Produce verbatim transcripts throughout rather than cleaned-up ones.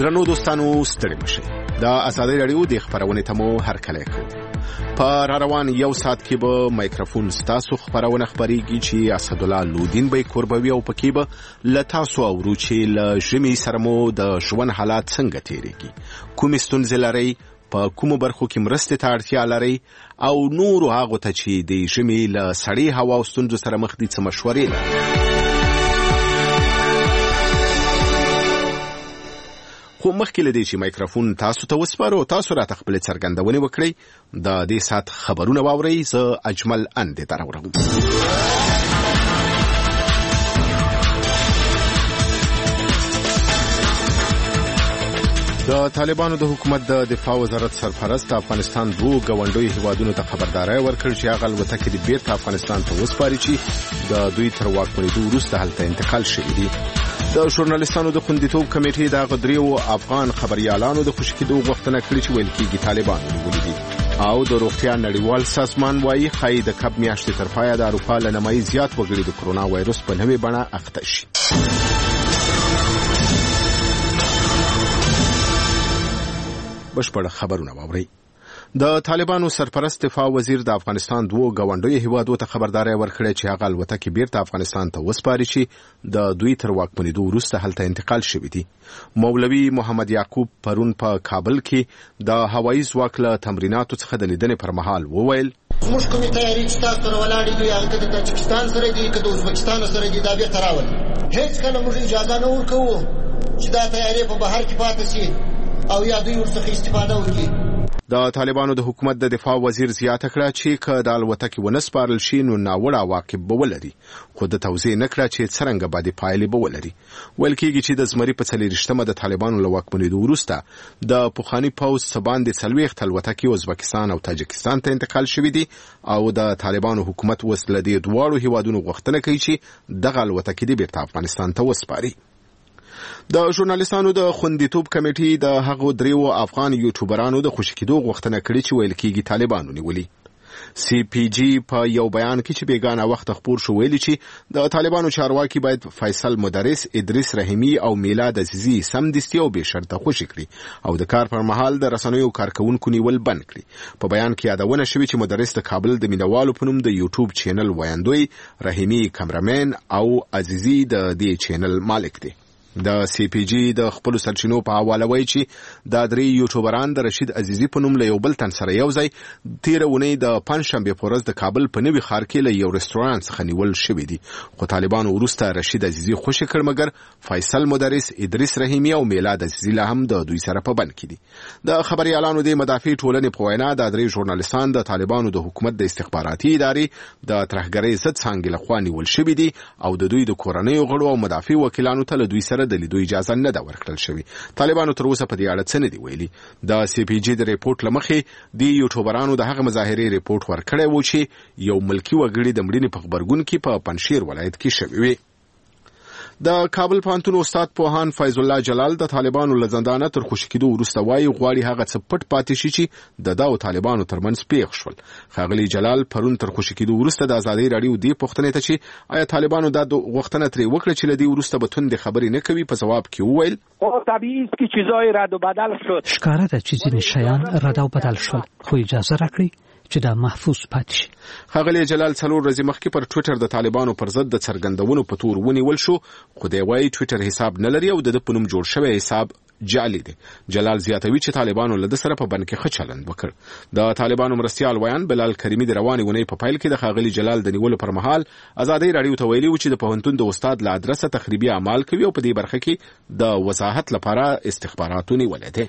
درنو دوستانو ستړي مشئ. د ازادۍ راډیو د خبرونې ته مو هرکلی کوو. په را روان یو ساعت کې به مایکروفون ستاسو خبرونه خبرېږي چې اسدالله لودین به کوربوي او پکې به له تاسو اورو چې له ژمي سره مو د ژوند حالات څنګه تېرېږي، کومې ستونزې لرئ، په کومو برخو کې مرستې ته اړتیا لرئ او نورو هغو ته چې د ژمي له سړې هوا او ستونزو سره مخ دي څه مشورې لرئ. خو مخکې له دې چې مایکروفون تاسو ته وسپارو، تاسو راته خپلې څرګندونې وکړئ. د دې ساعت خبرونه واورئ. زه اجمل اندې ته راوړم. د طالبانو د حکومت د دفاع وزارت سرپرست افغانستان دوه ګاونډیو هیوادونو ته خبرداري ورکړ چې هغه الوتکې د بیرته افغانستان ته وسپاري چې د دوی تر واکمنېدو وروسته هلته انتقال شوي دي. د ژورنالیستانو د خوندیتوب کمیټې د هغه دریو افغان خبریالانو د خوشي کېدو غوښتنه کړې چې ویل کېږي طالبانو نیولي دي. او د روغتیا نړیوال سازمان وايي ښایي د کب میاشتې تر پایه د اروپا له نیمایي زیات وګړي د کرونا وایرس په نوې بڼه اخته شي. بشپړ خبرونه واورئ. د طالبانو سرپرست دفاع وزیر د افغانستان دوه ګاونډیو هیوادو ته خبرداري ورکړه چې هغه الوتکې بیرته افغانستان ته وسپاري چې د دوی تر واکمنېدو وروسته هلته انتقال شوي دي. مولوي محمد یعقوب پرون په کابل کې د هوایي ځواک له تمریناتو څخه د لیدنې پر مهال وویل موږ کومې تیاري چې تاسو سره ولاړې دي هغه د تاجکستان سره دي که د ازبکستان سره دي دا بیرته راولي. هیڅ کله موږ اجازه نه ورکوو چې دا تیاري په بهر کې پاتې شي او یا دوی ورڅخه استفاده وکړي. د طالبانو د حکومت د دفاع وزیر زیاته کړه چې که د الوتکې ونه سپارل شي نو ناوړه عواقب به ولري، خو د توضیح نه کړه چې څرنګه به د پایلې به ولري. ویل کېږي چې د زمري په څلېرویشتمه د طالبانو له واکمنېدو وروسته د پخواني پوځ څخه باندې څلوېښت الوتکې ازبکستان او تاجکستان ته انتقال شوي دي او د طالبانو حکومت اوس له دې دواړو هیوادونو غوښتنه کوي چې دغه الوتکې د بیرته افغانستان ته وسپاري. د ژورنالیستانو د خوندیتوب کمیټې د هغو دریو افغان یوټیوبرانو د خوشي کېدو غوښتنه کړې چې ویل کېږي طالبانو نیولي. سی پی جی په یو بیان کې چې بیګانه وخت خبر شو ویلي چې د طالبانو چارواکي باید فیصل مدرس، ادریس رحیمی او میلاد عزیزی سمدستي او به شرطه خوشي کړي او د کار پر مهال د رسنیو کارکونکو نیول بند کړي. په بیان کې یادونه شوې چې مدرس د کابل د مینوالو په نوم د یوټیوب چینل وایندوی، رحیمی کمرمن او عزیزی د دې چینل مالک دی. د سی پی جی د خپل سرچینو په حواله وایي چې د درې یوټیوبران د رشید عزیزی په نوم له یو بل تن سره یو ځای تېره اونۍ د پنجشنبې په ورځ د کابل په نوي ښار کې له یو رستوران څخه نیول شوي دي، خو طالبانو وروسته رشید عزیزی خوشي کړ، مګر فیصل مدرس، ادریس رحیمی او میلاد عزیزی لا هم د دوی سره په بند کې دي. د خبریالانو د مدافع ټولنې په وینا د درې ژورنالیستان د طالبانو د حکومت د استخباراتي ادارې د ترهګرۍ ضد څانګې لخوا نیول شوي دي او د دوی د کورنیو غړو او مدافع وکیلانو ته له دوی سره د لیدو اجازه نه ده ورکړل شوې. طالبانو تر اوسه په دې اړه څه نه دي ویلي. د سی پی جی د ریپورت له مخې د یوټیوبرانو د هغه مظاهرې ریپورت ورکړی و چې یو ملکي وګړي د مړینې په غبرګون کې په پنجشیر ولایت کې شوي وي. د کابل پوهنتون استاد پوهان فیض الله جلال د طالبانو له زندانه تر خوشي کېدو وروسته وایي غواړي هغه څه پټ پاتې شي چې د دا او طالبانو ترمنځ پیښ شول. ښاغلي جلال پرون تر خوشي کېدو وروسته د ازادۍ راډیو دې پوښتنې ته چې آیا طالبانو دا غوښتنه ترې وکړه چې له دې وروسته به توندې خبرې نه کوي، په ځواب کې وویل خب طبیعی است که چیزای رد و بدل شد. ښکاره ده چې ځینې شیان رد او بدل شول، خو اجازه راکړئ چې دا محفوظ پاتې شي. ښاغلی جلال څلور ورځې مخکې پر ټویټر د طالبانو پر ضد د څرګندونو په تور ونیول شو، خو دی وایي ټویټر حساب نه لري او د ده په نوم جوړ شوی حساب جعلي دی. جلال زیاتوي چې طالبانو له ده سره په بند کې ښه چلند وکړ. د طالبانو مرستیال ویان بلال کریمي د روانې اونۍ په پیل کې د ښاغلي جلال د نیولو پر مهال ازادۍ راډیو ته ویلي و چې د پوهنتون د استاد له ادرسه تخریبي اعمال کوي او په دې برخه کې د وضاحت لپاره استخباراتو نیولی دی.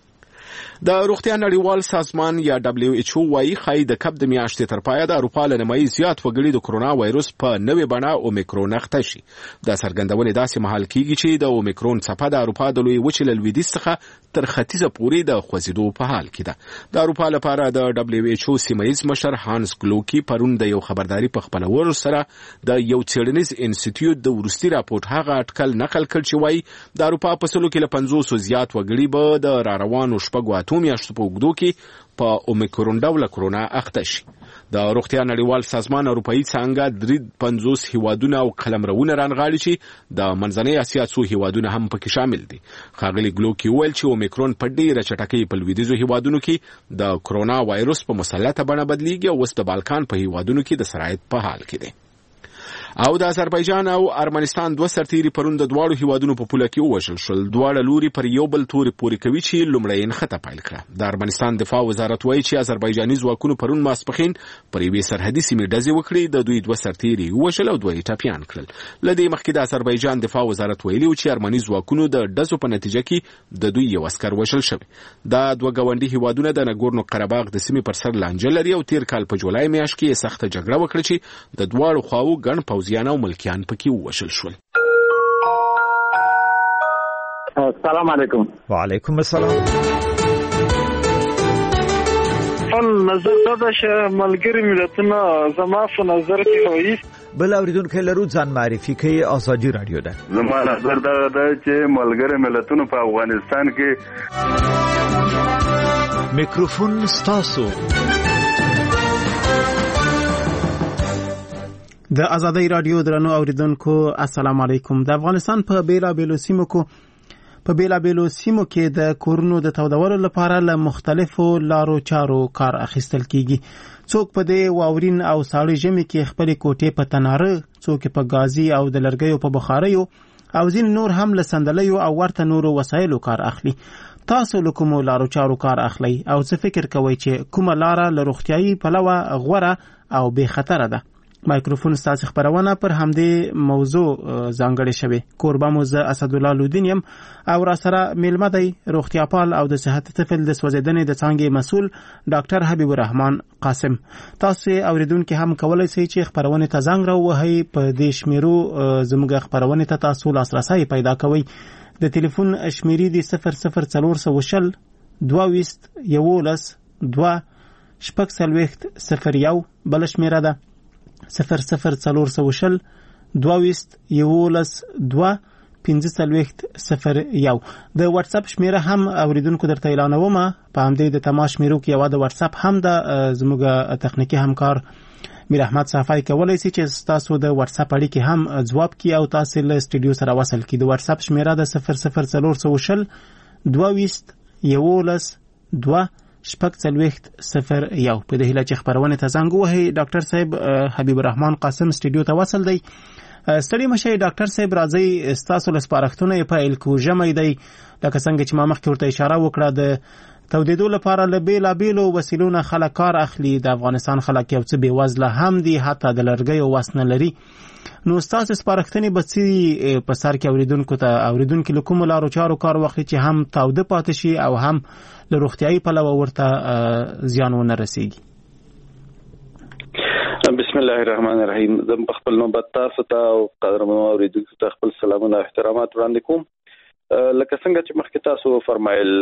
د روغتیا نړیوال سازمان یا دبلیو ایچ او وايي ښایي د کب د میاشتې تر پایه د اروپا له نیمایي زیات وګړي د کرونا وایرس په نوې بڼه اومیکرون اخته شي. د څرګندونې داسې مهال کېږي چې د اومیکرون څپه د اروپا د لویې وچې له لویدیځ څخه تر ختیځه پورې د خوځېدو په حال کې ده. د اروپا لپاره د دبلیو ایچ او سیمهییز مشر هانس ګلوکي پرون د یو خبرداري په خپرولو سره د یو څېړنیز انسټیټیوټ د وروستي راپورټ هغه اټکل نقل کړ چې وايي د اروپا په سلو کې له پنځوسو زیات وګړي به د راروانو شپږو اتو میاشتو په اوږدو کې په اومیکرون ډول کرونا اخته شي. د روغتیا نړیوال سازمان اروپאי څنګه درې پنځوس هیوادونه او قلمرونه رانغاړي چې د منځنۍ اسیا څو هیوادونه هم پکې شامل دي. ښاغلي ګلوکي ویل چې اومیکرون په ډیره چټکۍ په لویدیځو هیوادونو کې د کرونا وایروس په مسلطه بڼه بدلیږي او اوس د بالکان په هیوادونو کې د سرایت په حال کې دی. او د آذربایجان او ارمنستان دوه سرتیري پرون د دواړو هیوادونو په پوله کې ووژل شول. دواړه لوري پر یو بل تورې پورې کوي چې لومړی نښته پیل کړه. د ارمنستان دفاع وزارت وایي چې آذربایجاني ځواکونو پرون ماسپښین پر یوې سرحدي سیمې ډزې وکړې. د دوی دوه سرتیري ووژل او دوه یې ټپیان کړل. له دې مخکې د آذربایجان دفاع وزارت ویلي و چې ارمني ځواکونو د ډزو په نتیجه کې د دوی یو عسکر وژل شوی. دا دوه ګاونډي هیوادونه د نګورنو قرهباغ د سیمې پر سر لانجه لري او تیر کال په جولای میاشت کې سخته جګړه وکړه چې د دواړو خواو ګڼ پوځیان او ملکیان پکې ووژل شول. السلام علیکم. وعلیکم السلام. خپل نظر دا چې ملګری ملتونه زما په نظر کې وایي بل اوریدونکو لرو ځان معرفي کوي. آزادي رادیو ده. زما نظر دا ده چې ملګری ملتونه په افغانستان کې میکروفون ستاسو. د آزادی رادیو درنو اوریدونکو السلام علیکم. د افغانستان په بیلا بیلو سیمو کې په بیلا بیلو سیمو کې د کورونو د تودولو لپاره له مختلفو لارو چارو کار اخیستل کیږي. څوک په دې واورین او ساړه ژمي کې خپل کوټې په تناره، څوک په غازي او د لرګیو په بخاریو او ځین نور هم له صندلیو او ورته نورو وسایلو کار اخلي. تاسو له کومو لارو چارو کار اخلي او څه فکر کوئ چې کومه لاره له روغتیايي پلوه غوره او بې خطره ده؟ مایکروفون ستاسو خبرونه پر همدې موضوع ځانګړې شوی. کوربه مو زه اسدالله لودین یم او را سره میلمه دی روغتیاپال او د صحت طفل د سوځیدنې د څانګې مسؤل ډاکټر حبیب الرحمن قاسم. تاسو اوریدونکو هم کولای شئ چې خبرونه ته زنګ راوهئ. په دې شمیرو زموږ خبرونه ته تاسو لاسرسي پیدا کوئ. د ټلیفون شمیرې دی صفر صفر څلور سوه شل دوه ویشت یولس دوه شپږ څلوېښت صفر یو. بل شمیره ده صفر صفر څلور سوه شل دوه ویشت یولس دوه پنځه څلوېښت صفر یو. د واتس اپ شمیره هم اوریدونکو درته اعلانوم. په همدې د تماس شمیرو کې یو د واتس اپ هم د زموږ تخنیکی همکار میر احمد صافی کولای شي چې تاسو د واتس اپ اړیکې هم ځواب کړئ او تاسو له سټډیو سره وصل کړئ. د واتس اپ شمیره د صفر صفر څلور سوه شل دوه ویشت یولس دوه شپږ څلوېښت صفر یو. په دې هیله چې خبرونه ته زنګ ووهئ. ډاکټر صاحب حبیب الرحمن قاسم سټډیو ته وصل دی. ستړي مشه ډاکټر صاحب راځي ستاسو له سپارښتنو په الکو ژمي دی لکه څنګه چې ما مخکې ورته اشاره وکړه د تودیدو لپاره له بیلابیلو وسیلو نه خلک کار اخلي. د افغانستان خلک یو څه بې وزله هم دي، حتی د لرګیو وس نه لري. نو ستاسو سپارښتنې به څه په سر کې اوریدونکو ته اوریدونکو له کومو لارو چارو کار واخلي چې هم تاوده پاتې شي او هم له روغتیايي پلوه ورته زیان ونه رسیږي؟ بسم الله الرحمن الرحیم. زه په خپل نوبت تاسو ته او قدرمنو اوریدونکو ته خپل سلامونه او احترامات وړاندې کوم. لکه څنګه چې مخکې تاسو فرمایل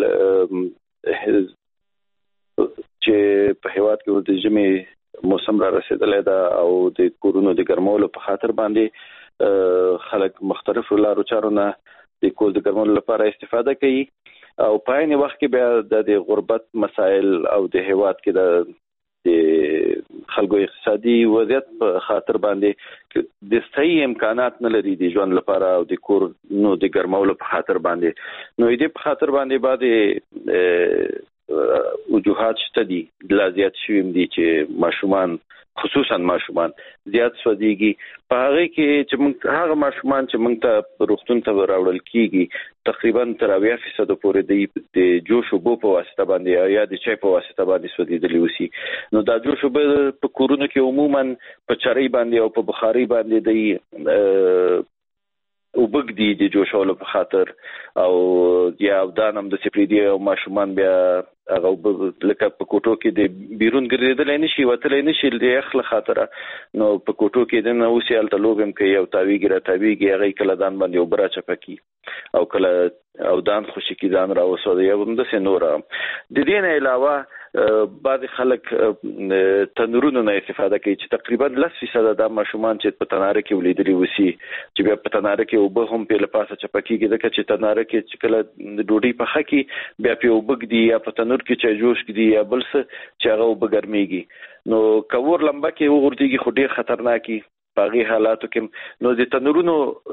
چې په هیواد کې د ژمي موسم را رسیدلی ده او د کورونو د ګرمولو په خاطر باندې خلک مختلفو لارو چارو نه د کور د ګرمولو لپاره استفاده کوي او په عین وخت کې بیا د غربت مسائل او د هیواد کې د د خلکو اقتصادي وضعیت په خاطر باندې د صحیح امکانات نه لري د ژوند لپاره او د کور نو د ګرمولو په خاطر باندې نو دې په خاطر باندې باندې وجوهات شته دي لا زیات شوي دي چې ماشومان خصوصا ماشومان زیات سوځيږي. په هغه کې چې موږ هغه ماشومان چې موږ ته روغتون ته راوړل کیږي تقریبا تر اویا فیصد پورې د جوش او بو په واسطه باندې یا د چای په واسطه باندې سوځېدلی وسی. نو دا جوش او بو په کورونو کې عموما په چرای باندې او په بخاري باندې د او بګ دي د جوشولو په خاطر او یا دانم د سپریدي او ماشومان بیا هغه لکه په کوټو کې د بیرون ګرځیدل نه شي وتل نه شي د اخله خاطر نو په کوټو کې د نو سیال تلوګم کې یو تاویګ را تاویګ هغه کله دان باندې وبرا چپکی او کله او دان خوشی کې دان را وسو دی هم د سنور د دې نه علاوه بعض خلک تنورونو نه استفاده کوي چې تقریبا لس فیصد د ماشومان چې په تناره کې ولیدلی وسی چې بیا په تناره کې وب هم په لپاسه چپکی کې د چې تناره کې چې کله د ډوډۍ په خکې بیا په وبګ دی یا په تنور تنور کې چې جوش کړي یا بل څه چې هغه وبګرميږي نو کور لمبه کې وګورځيږي خو ډیر خطرناکي باغی حالاتو کې نو د تنورونو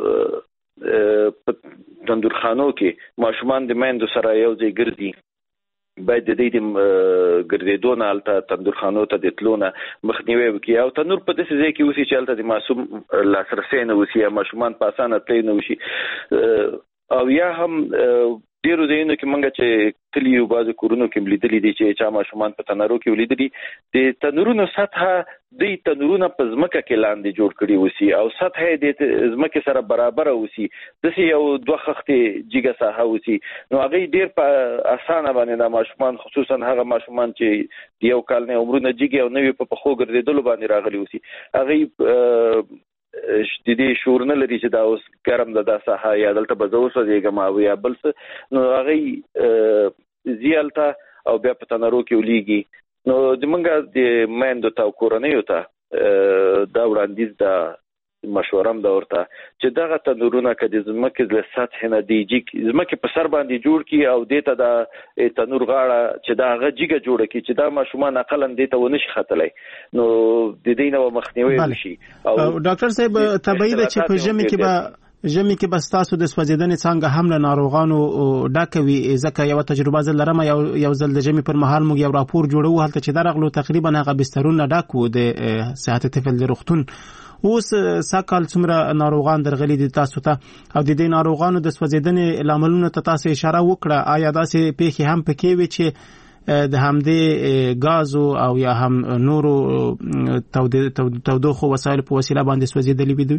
تندورخانو کې ماشومان د میندو سره یو ځای ګرځي باید د دې د ګرځېدو نه الته تندورخانو ته د تلونه مخنیوي وکړي او تنور په داسې ځای کې اوسي چې الته د معصوم لاسرسي نه وسی یا ماشومان په اسانه تللی نه وشي او یا هم ډیرو ځایونو کې مونږ چې کلی او بعض کورونو کې لیدلې دي چې چا ماشومان په تنورو کې ولیدلي د تنورونو سطح د تنورونو په ځمکه کې لاندې جوړ کړي وسی او سطح د ځمکه سره برابر وسی د یو دوه خښتې جګه ساحه وسی نو هغه ډیر په اسانه باندې د ماشومان خصوصا هغه ماشومان چې یو کال نه عمرونه جګي او نوې په خو ګرځیدل باندې راغلي وسی هغه د دې شعور نه لري چې دا اوس ګرم د داسه یا دلته به زه اوس وځېږم او یا بل څه نو هغې زیالته او بیا په تنورو کې ولیږي نو زمونږ د میندو ته او کورنیو ته دا وړاندیز ده مشوره هم ده ورته چې دغه تنورونه که د ځمکې له سطحې نه د جګ ځمکې په سر باندې جوړ کړي او دې ته د تنور غاړه چې دا هغه جګه جوړه کړي چې دا ماشومان اقلا دې ته ونه شي ختلی نو د دې نه به مخنیوی وشي او ډاکټر صاحب طبیعي ده چې په ژمي کې به ژمي کې به ستاسو د سوځېدنې څانګه هم له ناروغانو ډکه وي ځکه یوه تجربه زه لرم یو یو ځل د ژمي پر مهال موږ یو راپور جوړوو هلته چې درغلو تقریبا هغه بسترونه ډک وو د صحت طفل د روغتون اوس ساکال څومره ناروغان درغلي دي تاسو ته او د دې ناروغانو د سوځېدنې لاملونو ته تاسو اشاره وکړه آیا داسې پیښې هم پکې وي چې د همدې غازو او یا هم نورو تودوخو وسایلو په وسیله باندې سوځېدلي وي دوی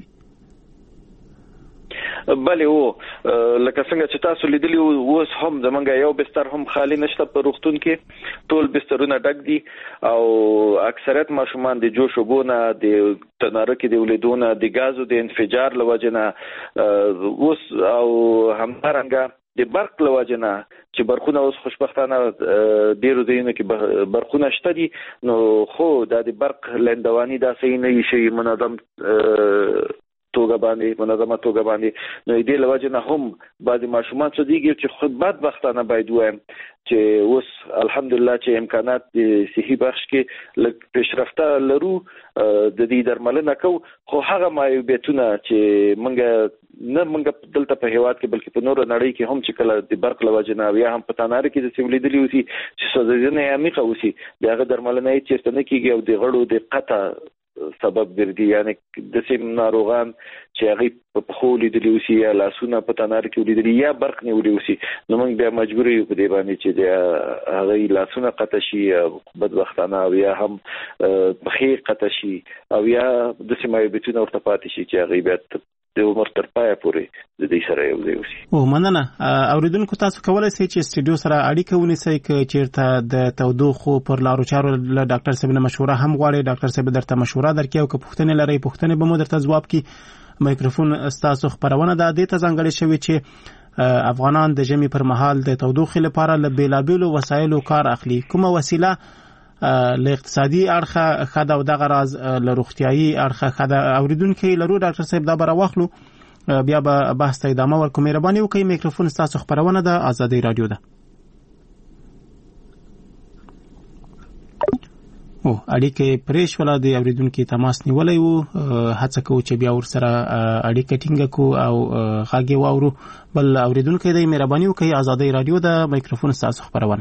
بله و لکه څنګه چې تاسو لیدلی اوس هم زمونږ یو بستر هم خالی نشته په روغتون کې ټول بسترونه ډک دي او اکثریت ماشومان د جوش اوبو نه د تناره کې د ولیدو نه د ګازو د انفجار له وجې نه اوس او همدارنګه د برق له وجې نه چې برقونه اوس خوشبختانه ډیرو ځایونو کې برقونه شته دي نو خو دا د برق لندواني دا صحیح نه شي منظم توګه باندې منظمه توګه باندې نو دې له وجې نه هم بعضې ماشومان څه دیږي چې خود بدبختانه باید ووایم چې اوس الحمدلله چې امکانات د صحي بخش کې لږ پیشرفته لرو د دې درملنه کوو خو هغه معیوبیتونه چې موږ نه موږ دلته په هیواد کې بلکې په نورو نړۍ کې هم چې کله د برق له وجې نه یا هم په تناره کې داسې ولیدلي اوسي چې سوځېدنه یې عمیقه اوسي د هغه درملنه یې چېرته نه کېږي او د غړو د قطع سبب ګرځي یعنی د سیم ناروغان چې هغه په خو لیدلی اوسي یا لاسونه په تناره کې ولیدلی یا برق نیولي اوسي نو موږ بیا مجبور یو په دې باندې چې د هغه لاسونه قطع شي بدبختانه او یا هم پخې قطع شي او یا د سیمایي بیتونه ورته پاتې شي چې هغه بیا د عمر تر پایه پورې د دې سره یو ځای اوسي. او مننه اوریدونکو تاسو کولای شئ چې استډیو سره اړیکه ونیسئ که چیرته د تودوخو پر لارو چارو له ډاکټر صاحب نه مشوره هم غواړئ ډاکټر صاحب درته مشوره درکړي او که پوښتنې لرئ پوښتنې به مو درته ځواب کړي. مایکروفون ستاسو خپرونه ده دې ته ځانګړې شوې چې افغانان د ژمي پر مهال د تودوخې لپاره له بېلابېلو وسایلو کار اخلي. کومه وسیله له اقتصادي اړخه ښه ده او دغه راز له روغتیایي اړخه ښه ده؟ اوریدونکي لرو ډاکټر صاحب دا به راواخلو بیا به بحث ته ادامه ورکړو. مهرباني وکړئ میکروفون ستاسو خپرونه ده ازادي رادیو ده. او اړیکې پرې شوله د اوریدونکي تماس نیولی و هڅه کوو چې بیا ورسره اړیکه ټینګه کړو او غږ یې واورو. بل اوریدونکی دی مهرباني وکړئ ازادي رادیو ده میکروفون ستاسو خپرونه.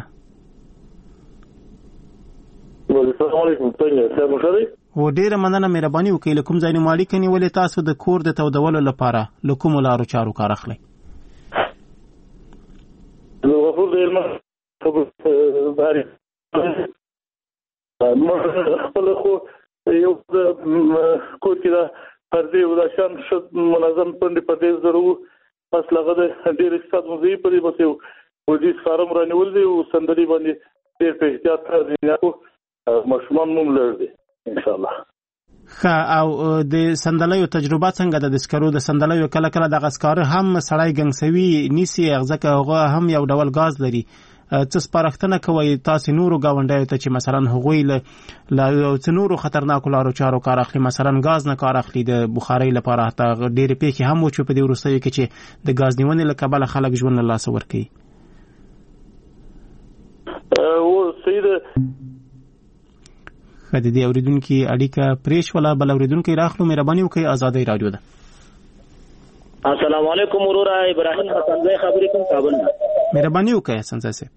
السلام علیکم څنګه صاحب مخری و ډیره مننه مهرباني وکړئ له کوم ځای نه مو اړیکه نیولې تاسو د کور د تودولو لپاره له کومو لارو چارو کار اخلئ؟ نو غفور د علم خبر خپل خو یو کور کې دا پردې او دا شان منظم پندې پردې ضرور پس لغه د ډیر اقتصاد مزي پرې بسیو ودیس فارم رانیول دی او سندري باندې ډیر په احتیاط کار دی او مشمون مم لر دی ان شاء الله. ښه او د سندلیو تجربه څنګه ده؟ د سکرو د سندلیو کله کله دغه سکاره هم سړی ګنګسوي نیسي ځکه هغه هم یو ډول ګاز لري. څه سپارښتنه کوئ تاسې نورو ګاونډیو ته چې مثلا هغوی له یو څه نورو خطرناکو لارو چارو کار اخلي مثلا ګاز نه کار اخلي د بخارۍ لپاره؟ حتی ډېرې پیښې هم وشوې په دې وروستیو کې چې د ګاز نیونې له کبله خلک ژوند له لاسه ورکوي. صحیح ده. خدای دې اوریدونکو اړیکه پریش ولا بل اوریدونکو راخلو مهرباني وکړئ. آزادۍ رادیو ده. السلام علیکم ورورا ابراهیم حسن زئی خبرې کوم کابل نه. مهرباني وکړئ حسن زئی.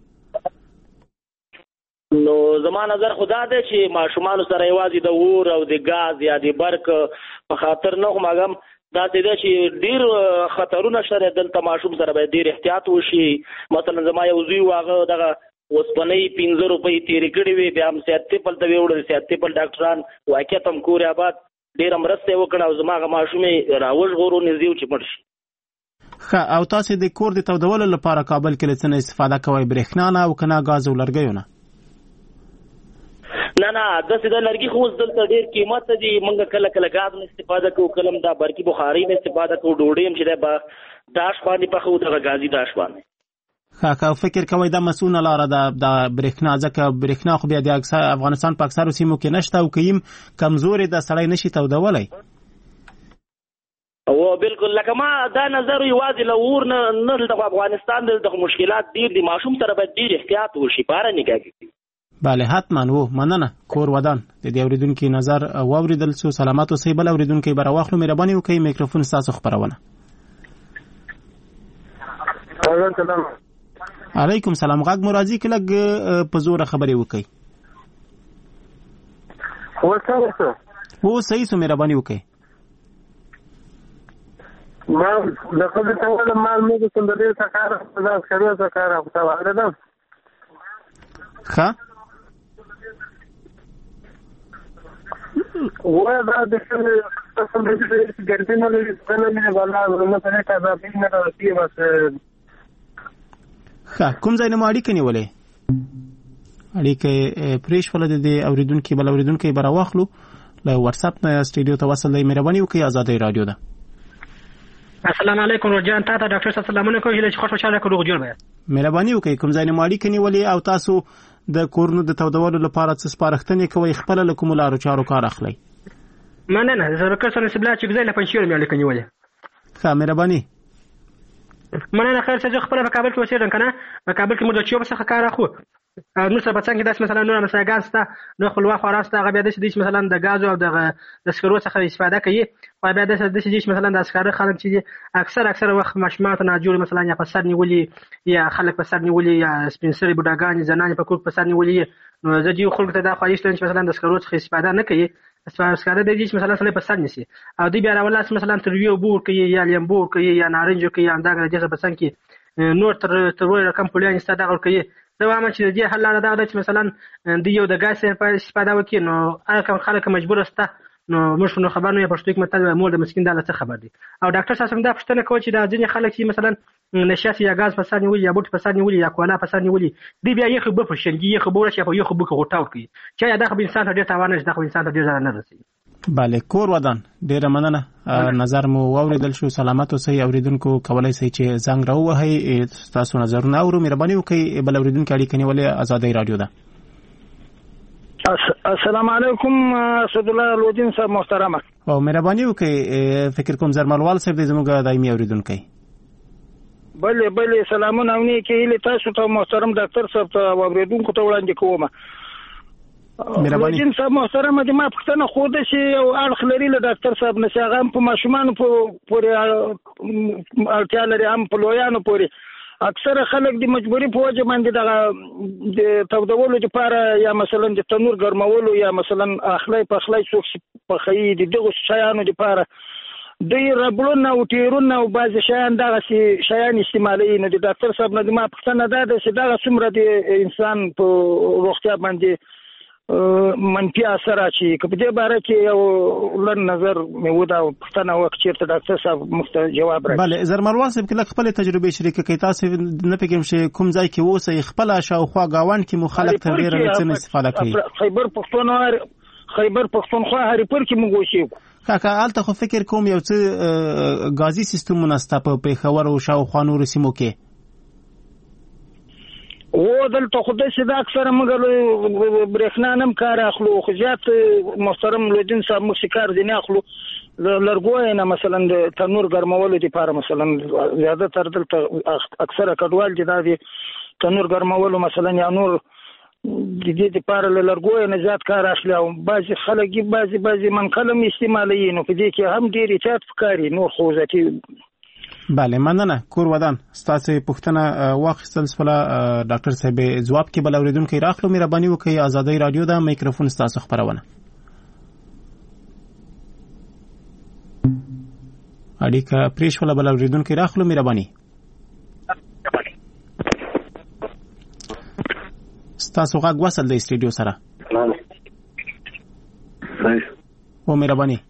نو زما نظر خدا دې چې ماشومان سره یوازې د اور او د غاز یا د برق په خاطر نه کومګم دا دې چې ډیر خطرونه شته دلته ماشوم سره به ډیر احتیاط وشي. مثلا زما یو زوی واغه دغه وسپنې پنځه روپۍ تیرې کړې وي بیا هم سیادتې پلته ویوړل سیادتې پل ډاکټران واقعیت هم کورې آباد ډېره مرسته یې وکړه او زما هغه ماشومې راوژغورو نږدې و چې مړ شي. ښه او تاسې د کور د تودولو لپاره کابل کې له څه نه استفاده کوئ؟ برېښنا نه او که نه ګاز او لرګیو نه؟ نه نه داسې د لرګي خو اوس دلته ډېر قیمت دي. موږ کله کله ګاز نه استفاده کوو، کله هم دا برقي بخاري نه استفاده کوو. ډوډۍ هم چې دی به داش باندې پخوو، دغه ګازي داش باندې. ښه که فکر کوئ دا مسؤونه لاره ده د برېښنا، ځکه برېښنا خو بیا د افغانستان په اکثرو سیمو کې نشته او که یم کمزورې ده سړی نشي تودولی. او بالکل لکه ما دا نظر یوازې له اور نه نه دغه افغانستان دغه مشکلات ډېر دي. ماشوم سره باید ډېر احتیاط وشي په هره نګاه کې. بله حتما و مننه. کور ودان د دې اوریدونکي نظر واوریدل سو. سلامات اوسئ. بل اوریدونکي به راواخلو. مهرباني وکړئ میکروفون ستاسو خپرونه. سلام علیکم سلام. غږ مو راځي که لږ په زوره خبرې وکړئ؟ هو صحیح سو. مهرباني وکړئ. ما لقد تولى مال مو سندري سکار خلاص کړو سکار هفته واره ده. ښه وای دا د څه سندري ګرځینه لري څنګه نه ولا ورنه څنګه دا بینه راځي بس. ښه کوم ځای نه مو اړیکه نیولې؟ اړیکه پریش ولا د دې اوریدونکي بل اوریدونکي به راواخلو. له واتساپ نه سټډیو ته وصل دی. مهرباني وکړئ. آزادۍ رادیو ده. السلام علیکم روجان تاسو ډاکټر صاحب سلامونه کوم. هیله چې خوش خوشاله کړو جوړ به. مهرباني وکړئ. کوم ځای نه مو اړیکه نیولې او تاسو د کورونو د تودولو لپاره څه سپارښتنې کوئ؟ خپل له کومو لارو چارو کار اخلئ؟ مننه. زه به کسر نسبلا چې ګزای له پنځیر مې اړیکه نیولې. ښه مهرباني. مننه. خیر څه خپل په کابل کې اوسېږم کنه. په کابل کې موږ د چوب څخه کار اخو. نو څه بچنګ داس مثلا نور مثلا غاز ته نو خپلوا خوراسته هغه بیا د دې مثلا د غاز او د د سکرو څخه استفاده کوي. او بیا د دې مثلا د سکرو خلک چې اکثر اکثر وخت مشمات نه جوړ مثلا یا په سر نیولي یا خلک په سر نیولي یا سپینسري بډاګان زنانه په کور په سر نیولي. نو زه دې خلک ته دا خواهش لرم چې مثلا د سکرو څخه استفاده نه کوي. سکرو د دې مثلا سره په سر نسی او دې بیا راولاس مثلا تریو بور کوي یا لیمبو کوي یا نارنج کوي یا انداګه دغه بسنګ کې نور تر تر رقم پولیان استفاده کوي. دا وایم چې دې حل لاره دا چې مثلا د یو د غاز په استفاده وکړي. نو هغه خلک مجبور استه. نو موږ نو خبر نه پښتو کې متل مور د مسکین داله څه خبر دي. او ډاکټر صاحب دا پښتنه کوي چې دا ځینې خلک چې مثلا نشاط یا غاز په سر نیولي یا بوټ په سر نیولي یا کولا په سر نیولي دی بیا یې خو به فشنګي یې خو به شي په یو خو به غوټاو کوي چې دا خو انسان ته ډیر تاوان نه دا خو انسان ته ډیر ضرر نه رسي. بله کور ودان ډیره مننه. نظر مو واوریدل شو. سلامات اوسئ. اوریدونکو کولای شي چې زنګ راووهئ تاسو نظرونه اورو. مهرباني وکړئ. بل اوریدونکو اړیکه نیولې. آزادۍ رادیو ده. السلام علیکم اسد الله لودین صاحب محترمه. او مهرباني وکړئ. فکر کوم زرملوال صاحب دې زموږ دایمي اوریدونکو. بله بله سلامونه او نیکې هیلې تاسو ته محترم ډاکټر صاحب ته اوریدونکو ته وړاندې کوم. مهرباني. لودین صاحب محترمه د ما پښتنه خو د شي او اړخ لري له ډاکټر صاحب نشه غم په ماشومان په پورې اړتیا لري هم په لویانو پورې. اکثر خلک د مجبوري په وجه باندې د د تودولو لپاره یا مثلا د تنور ګرمولو یا مثلا اخلي په اخلي څوک په خي د دغه شیانو لپاره دوی ربلونه او تیرونه او بعض شیان دغه شیان استعمالوي. نو د ډاکټر صاحب نه د ما پښتنه دا ده چې دغه څومره د انسان په روغتیا باندې منفي اثر اچي. که په دې باره کې یو لن نظر مې ودا او پښتنه وخت چیرته ډاکټر صاحب مخته جواب راکړي. بله زرملوال صاحب کله خپل تجربه شریک کړئ. تاسو نه پېږم چې کوم ځای کې اوسئ خپل شاوخوا گاوند کې مخالف ته ډېر څه استفاده کوي. خیبر پښتونخوا خیبر پښتونخوا هریپور کې موږ اوسېږو. کاکا الته خو فکر کوم یو څه غازي سیستمونه ستا په پېښور او شاوخوا نورو سیمو کې. و دلته خو داسې دا اکثره موږ برېښنا نه هم کار اخلو خو زیات محترم لودین صاحب موږ کار ځینې اخلو لرګو نه مثلا د تنور ګرمولو لپاره مثلا زیاده تر دلته اکثره کډوال دي دا دي تنور ګرمولو مثلا یا نور د دې لپاره له لرګو نه زیات کار اخلي او بعضې خلک یې بعضې بعضې منقلم استعمالوي نو په دې کې هم ډېر احتیاط پکار نور خو ذاتي. بله مننه. کور ودان ستاسې پوښتنه واخیستل سوله ډاکټر صاحب ځواب کې بل اورېدونکی راخلو. مهرباني وکړئ ازادۍ راډیو ده میکروفون ستاسو خپرونه. اړیکه پرې شوله بل اورېدونکی راخلو. مهرباني ستاسو غږ وصل دی سټډیو سره. و مهرباني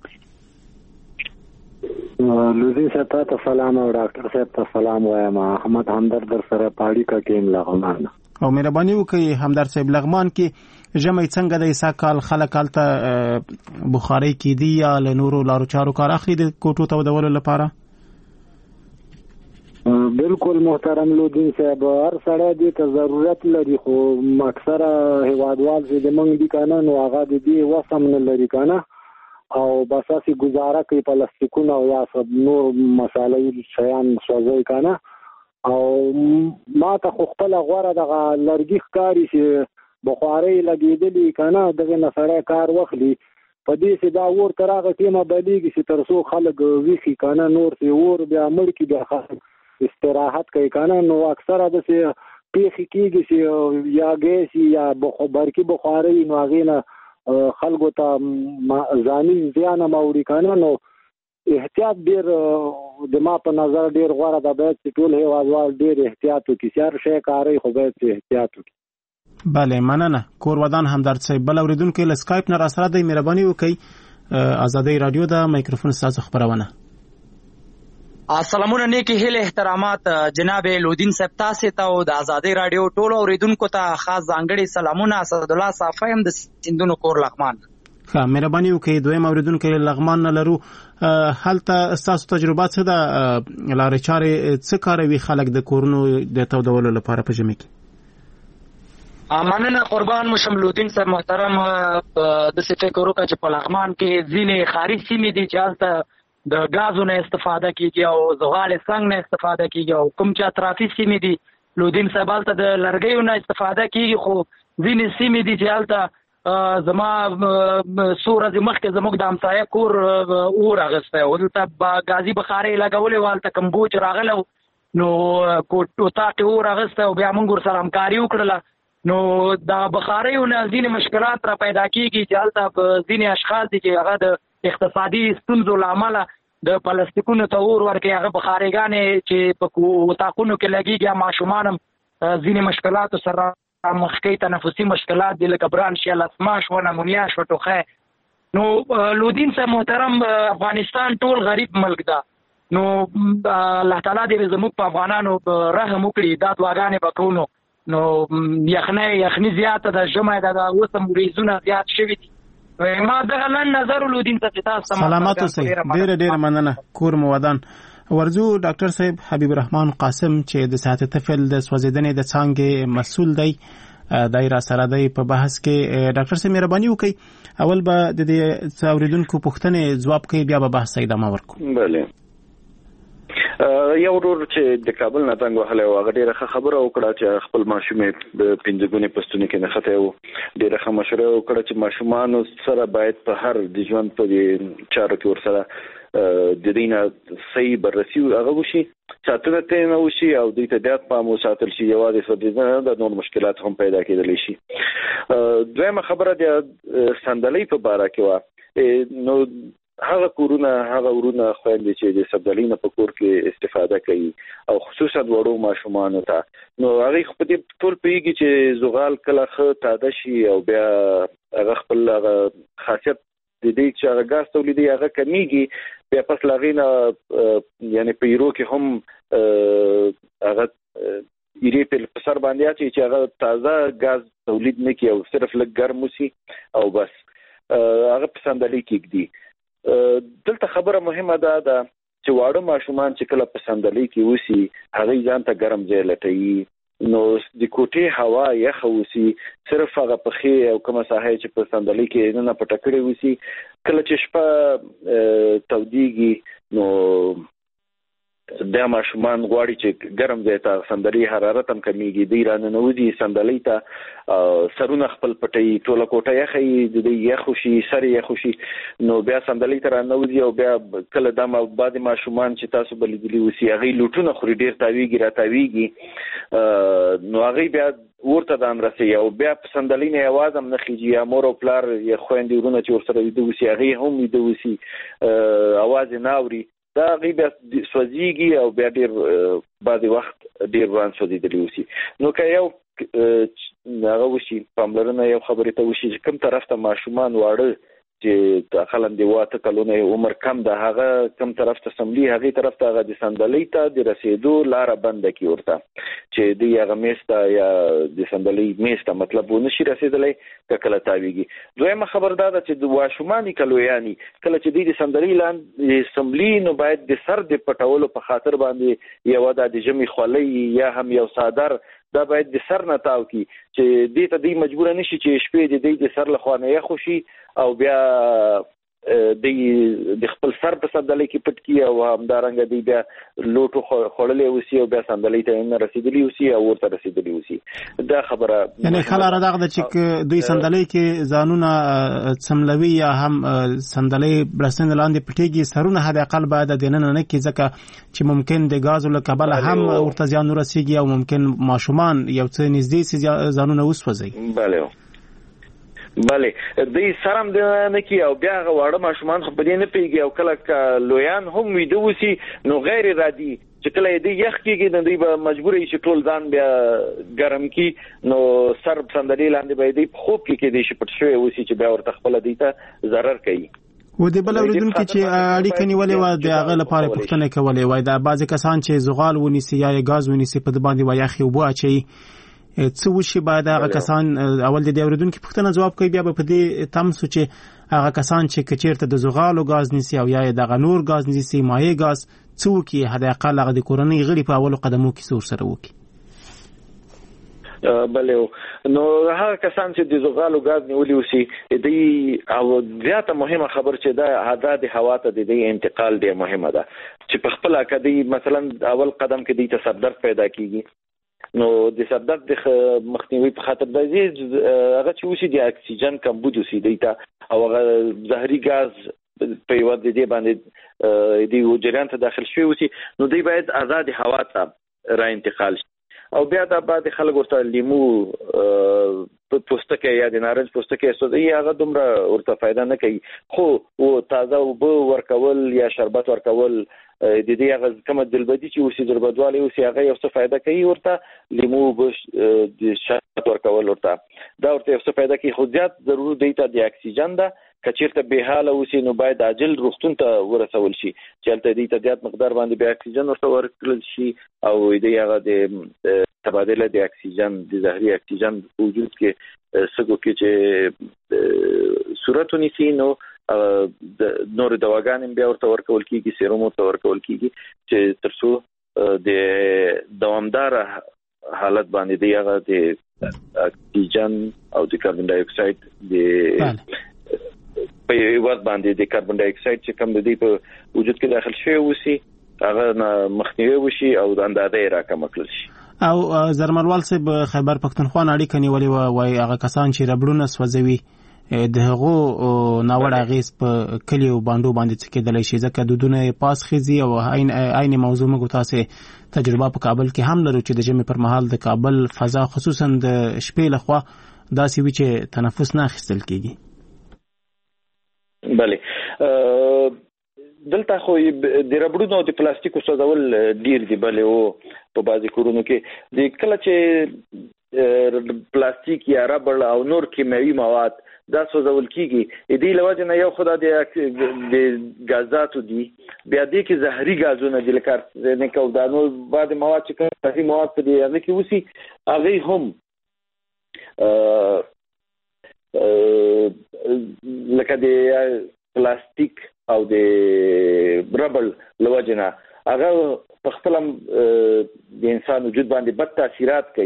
لودین صاحب ته سلام او ډاکټر صاحب ته سلام وایم. احمد همدرد در سره پاړی کا کېم لغمان. او مهرباني وکړئ همدرد صاحب لغمان کې ژمی څنګه د ایسا کال خلک هلته بخارۍ کېدي یا له نورو لارو چارو کار اخلي د کوټو تودولو لپاره؟ بالکل محترم لودین صاحب هر سړی دې ته ضرورت لري خو اکثره هیوادوال چې د موږ دي کنه نو هغه د دې وسم نه لري کنه او بس اسی گزاره کوي پلاستیکونه او یا سب نور مسالې شیان سوځي کنه او ما ته خو خپل غوړه دغه لرګي ښکاری چې بخارۍ لګېدلې کنه دغه نسړی کار وخلی په دې چې دا ور ترغه کېمه بلیږي چې ترسو خلک ویخي کنه نور سی ور بیا مړ کی بیا خلک استراحت کوي کنه نو اکثره د سي پیخي کېږي چې یا ګیس یا برقي بخارۍ نو هغه خلکو ته ځاني زیان موري کنه نو احتیاط ډیر د ما په نظر ډیر غوړه ده باید چې ټول هیوادوال ډیر احتیاط وکړي چې هر شی کاری خو باید احتیاط وکړي. بله مننه. کور ودان همدرد صاحب بل اوریدونکو له اسکایپ نه را سره دی. مهرباني وکړئ ازادۍ راډیو دا میکروفون ستاسو خبرونه. سلامونه نیکی هیله احترامات جناب لودین صاحب تاسو ته او د ازادۍ راډیو ټول اوریدونکو ته خاص ځانګړي سلامونه. اسد الله صافی هم د سیندونو کور لغمان. ښه مهرباني وکړئ دویم اوریدونکو لغمان نه لرو. هلته ستاسو تجربه څه ده؟ لارې چارې څه کاروي خلک د کورونو د تودولو لپاره په ژمي کې؟ مننه قربان مشم لودین صاحب محترم. د څه فکر وکړه چې په لغمان کې ځینې خاري سیمې دي چې هلته د غازو نه استفاده کیږي او زغال څنګه نه استفاده کیږي او کوم چې اطرافي سیمې دي لودین صاحب هلته د لرګیو نه استفاده کیږي خو ځینې سیمې دي چې هلته زما څو ورځې مخکې زموږ د همسایه کور اور اخیستی او دلته ګازي بخارۍ لګولې وه هلته کوم بوج راغلی نو اطاق یې اور اخیستی او بیا موږ ورسره همکاري وکړله نو د بخاریو نه ځینې مشکلات را پیدا کیږي چې هلته ځینې اشخاص دي چې هغه د اقتصادي ستونزو له امله د پلاستیکونو ته اور ورکوي هغه بخارېګانې چې په اتاقونو کې لګېږي ماشومان هم ځینې مشکلاتو سره مخ کوي. تنفسي مشکلات دي لکه بران شي لاسما شوه نمونیا شوه ټوخی. نو لودین صاحب محترم افغانستان ټول غریب ملک ده نو الله تعالی دې زموږ په افغانانو رحم وکړي. دا دعاګانې به کوو نو یخنۍ یخني زیاته ده ژمی ده اوس هم وریځونه زیات شوي دي. ما دغه لن نظر لودین ته تاسو سلامات اوسئ. ډېره ډېره مننه. کور مو ودان. ورځو ډاکټر صاحب حبیب الرحمن قاسم چې د صحت طفل د سوځیدنې د څانګې مسؤل دی دای را سره دی په بحث کې. ډاکټر صاحب مهرباني وکړئ اول به د دې اوریدونکو پوښتنې ځواب کوي بیا به بحث ادامه ورکړو. بله یو ورور چې د کابل نه تنګ وهلی و هغه ډېره ښه خبره وکړه چې خپل ماشوم یې د پنځه ګونې په ستوني کې نښتی و. ډېره ښه مشوره یې وکړه چې ماشومانو سره باید په هر د ژوند په دې چارو کې ورسره د دې نه صحیح بررسي هغه وشي ساتنه ته نه وشي او دوی ته زیات پام وساتل شي. یوازې سوځېدنه نه د نور مشکلات هم پیدا کېدلی شي. دویمه خبره د صندلۍ په باره کې وه. نو هغه کورونه هغه ورونه خويندې چې د صندلۍ نه په کور کې استفاده کوي او خصوصا وړو ماشومانو ته نو هغه خپل ټول پیږي چې زغال کله ښه تاده شي او بیا هغه خپل خاصیت د دې چې هغه ګاز تولیدي هغه کمیږي بیا پس لاغینه یعنی په یورو کې هم هغه یری په سر باندې اچي چې هغه تازه ګاز تولید نه کوي او صرف لږ ګرم وسی او بس هغه په صندلۍ کې دی. دلته خبره مهمه ده دا چې واړه ماشومان چې کله په صندلۍ کې وسی هغه ځان ته ګرم ځای لټوي نو د کوټې هوا یخه وسی صرف هغه پخې او کومه ساحه چې په صندلۍ کې نه پټه کړې وسی کله چې شپه تودیږي نو د ماشومان غواړي چې ګرم ځای ته صندلي حرارت هم کمیږي دی رانه نوځي صندلي ته سرونه خپل پټي ټوله کوټه یخي د یخ خوشي سر یخ خوشي نو بیا صندلي ته رانوځي او بیا کله د بعد ماشومان چې تاسو بلیدلی وسی هغه لوټونه خوري ډیر تاویږي را تاویږي نو هغه بیا ورته دان رسي او بیا صندلي نه आवाज هم نه خيږي یا مور او پلار یا خويندې ورونه چې ورسره وي د وسی هغه هم د وسی आवाज نه اوري دا غي بیا سوځيږي او بیا ډیر بعد وخت ډیر وان سوځيدلی وسی نو که یو هغه وشي پاملرنه یو خبرې ته وشي چې کوم طرف ته ماشومان واړه چې داخلن دی واته کلونه عمر کم ده هغه کوم طرف ته سملی هغه طرف ته هغه د صندلي ته د رسیدو لار بند کی ورته چې دی هغه میسته یا د صندلي میسته مطلب ونشي رسیدلی کله تاویږي دویمه خبر دا ده چې د واشومانی کلویانی کله چې دی د صندلي لاندې سملی نو باید د سر د پټولو په خاطر باندې یو د جمی خولۍ یا هم یو صادر دا باید د سر نه تاو کی چې دې ته دی مجبور نشي چې شپې دې د سر له خوانه یا خوشي او بیا د د خپل سر په صندلي کې پټ کی او همدارنګ دی بیا لوټو خړلې وسی او بیا صندلي ته نه رسیدلی وسی او ورته رسیدلی وسی دا خبره یعنی خلاره دغه چې دوی صندلي کې ځانونه سملوي یا هم صندلي برسن لاندې پټيږي سرونه حد اقل باید د نن نه کې ځکه چې ممکن د غازو له کبل هم ورته ځان ورسیږي او ممکن ماشومان یو څه نږدې سي ځانونه وسوځي bale bale د سرم د نه کی او بیا غواړم ماشومان خو بلې نه پیږي او کله لویان هم ویده وسی نو غیر رادي چې کله دې یخ کېږي نو دوی به مجبورې شي ټول ځان بیا ګرم کی نو سر صندلي لاندې به دې خوب کې کې دې شي پټ شوی وسی چې بیا ورته خپل دی ته ضرر کوي و دې بل اوریدونکو چې اړیکه نیولې و د هغه لپاره پوښتنه کولې وای دا بعضی کسان چې زغال ونیسي یا غاز ونیسي په باندې وای اخی وبو اچي څه وشي بعد هغه کسان اول د اوریدونکو پوښتنه جواب کوي بیا په دې تم سوچ هغه کسان چې کچیرته د زغال او غاز نيسي او یا د غنور غاز نيسي مایع غاز څوکي هدا اقل هغه د کورنۍ غړي په اولو قدمو کې سور سره وکي بله نو هغه کسان چې د زغال او غاز نیولي وسی دی او زیاته مهمه خبر چې دا هدا د هوا ته د انتقال دی مهمه ده چې په خپل کدي مثلا اول قدم کې د تصدر پیدا کیږي نو د سردرد د مخنیوي په خاطر د هغه چې وشي د اکسیجن کمبود وسی دیتا او هغه زهري غاز په یو د دې باندې د جریان ته داخل شوی وسی نو دی باید آزاد هوا ته را انتقال شي او بیا د بعد خلک ورته لیمو په پوستکه یا د نارنج پوستکه سوځي هغه دومره ورته فائدہ نه کوي خو او تازه وب ورکول یا شربت ورکول د دې هغه کوم دلبدي چې اوسې دربدواله اوسې هغه یو څه فائدہ کوي ورته لیمو د شربت ورکول ورته دا ورته یو څه فائدہ کوي خو زیات ضروري دی ته د اکسیجن ده کچیرته به حاله اوسې نو باید عاجل روغتون ته ورسول شي چې تل دې ته زیات مقدار باندې به اکسیجن ورته ورکړل شي او دې هغه د تبادله د اکسیجن د زهري اکسیجن وجود کې سګو کې چې صورت ونیسي نو د نور دواګان بیا ورته ورکول کیږي سیروم ورته ورکول کیږي چې ترڅو د دوامدار حالت باندې دی هغه د اکسیجن او د کاربن ډای اکساید د په یو وخت باندې د کاربن ډای اکساید چې کوم د دې په وجود کې داخل شوی وسی هغه مخنیوي وشي او د اندازې راکم کړل شي او زرمروال صاحب خیبر پختونخوا اړیکه نیولې وای هغه کسان چې ربړونه سوځوي د هغو ناوړه غیس په کلیو باندې باندې څه کېدلی شي ځکه دودونه پاس خيزي او عین عین موضوع موږ تاسو تجربه په کابل کې هم لرو چې د جمع پر مهال د کابل فضا خصوصا د شپې لخوا داسې وی چې تنفس نه اخیستل کیږي بله دلته خو د ربړونو د پلاستیکو سوځول ډیر دی بله او په بعضی کورونو کې د کله چې پلاستیک یا ربړ او نور کیمیاوي مواد دا سوځول کیږي دې لوجه نه یو خدای د غازاتو دي بیا دې کې زهري غازونه د لکار نه کو دا نو بعد مواد چې کوم صحي مواد په دې هغه کې وسی هغه هم لکه د پلاستیک او د ربړ لوجه نه هغه په خپل د انسان وجود باندې بد تاثیرات کوي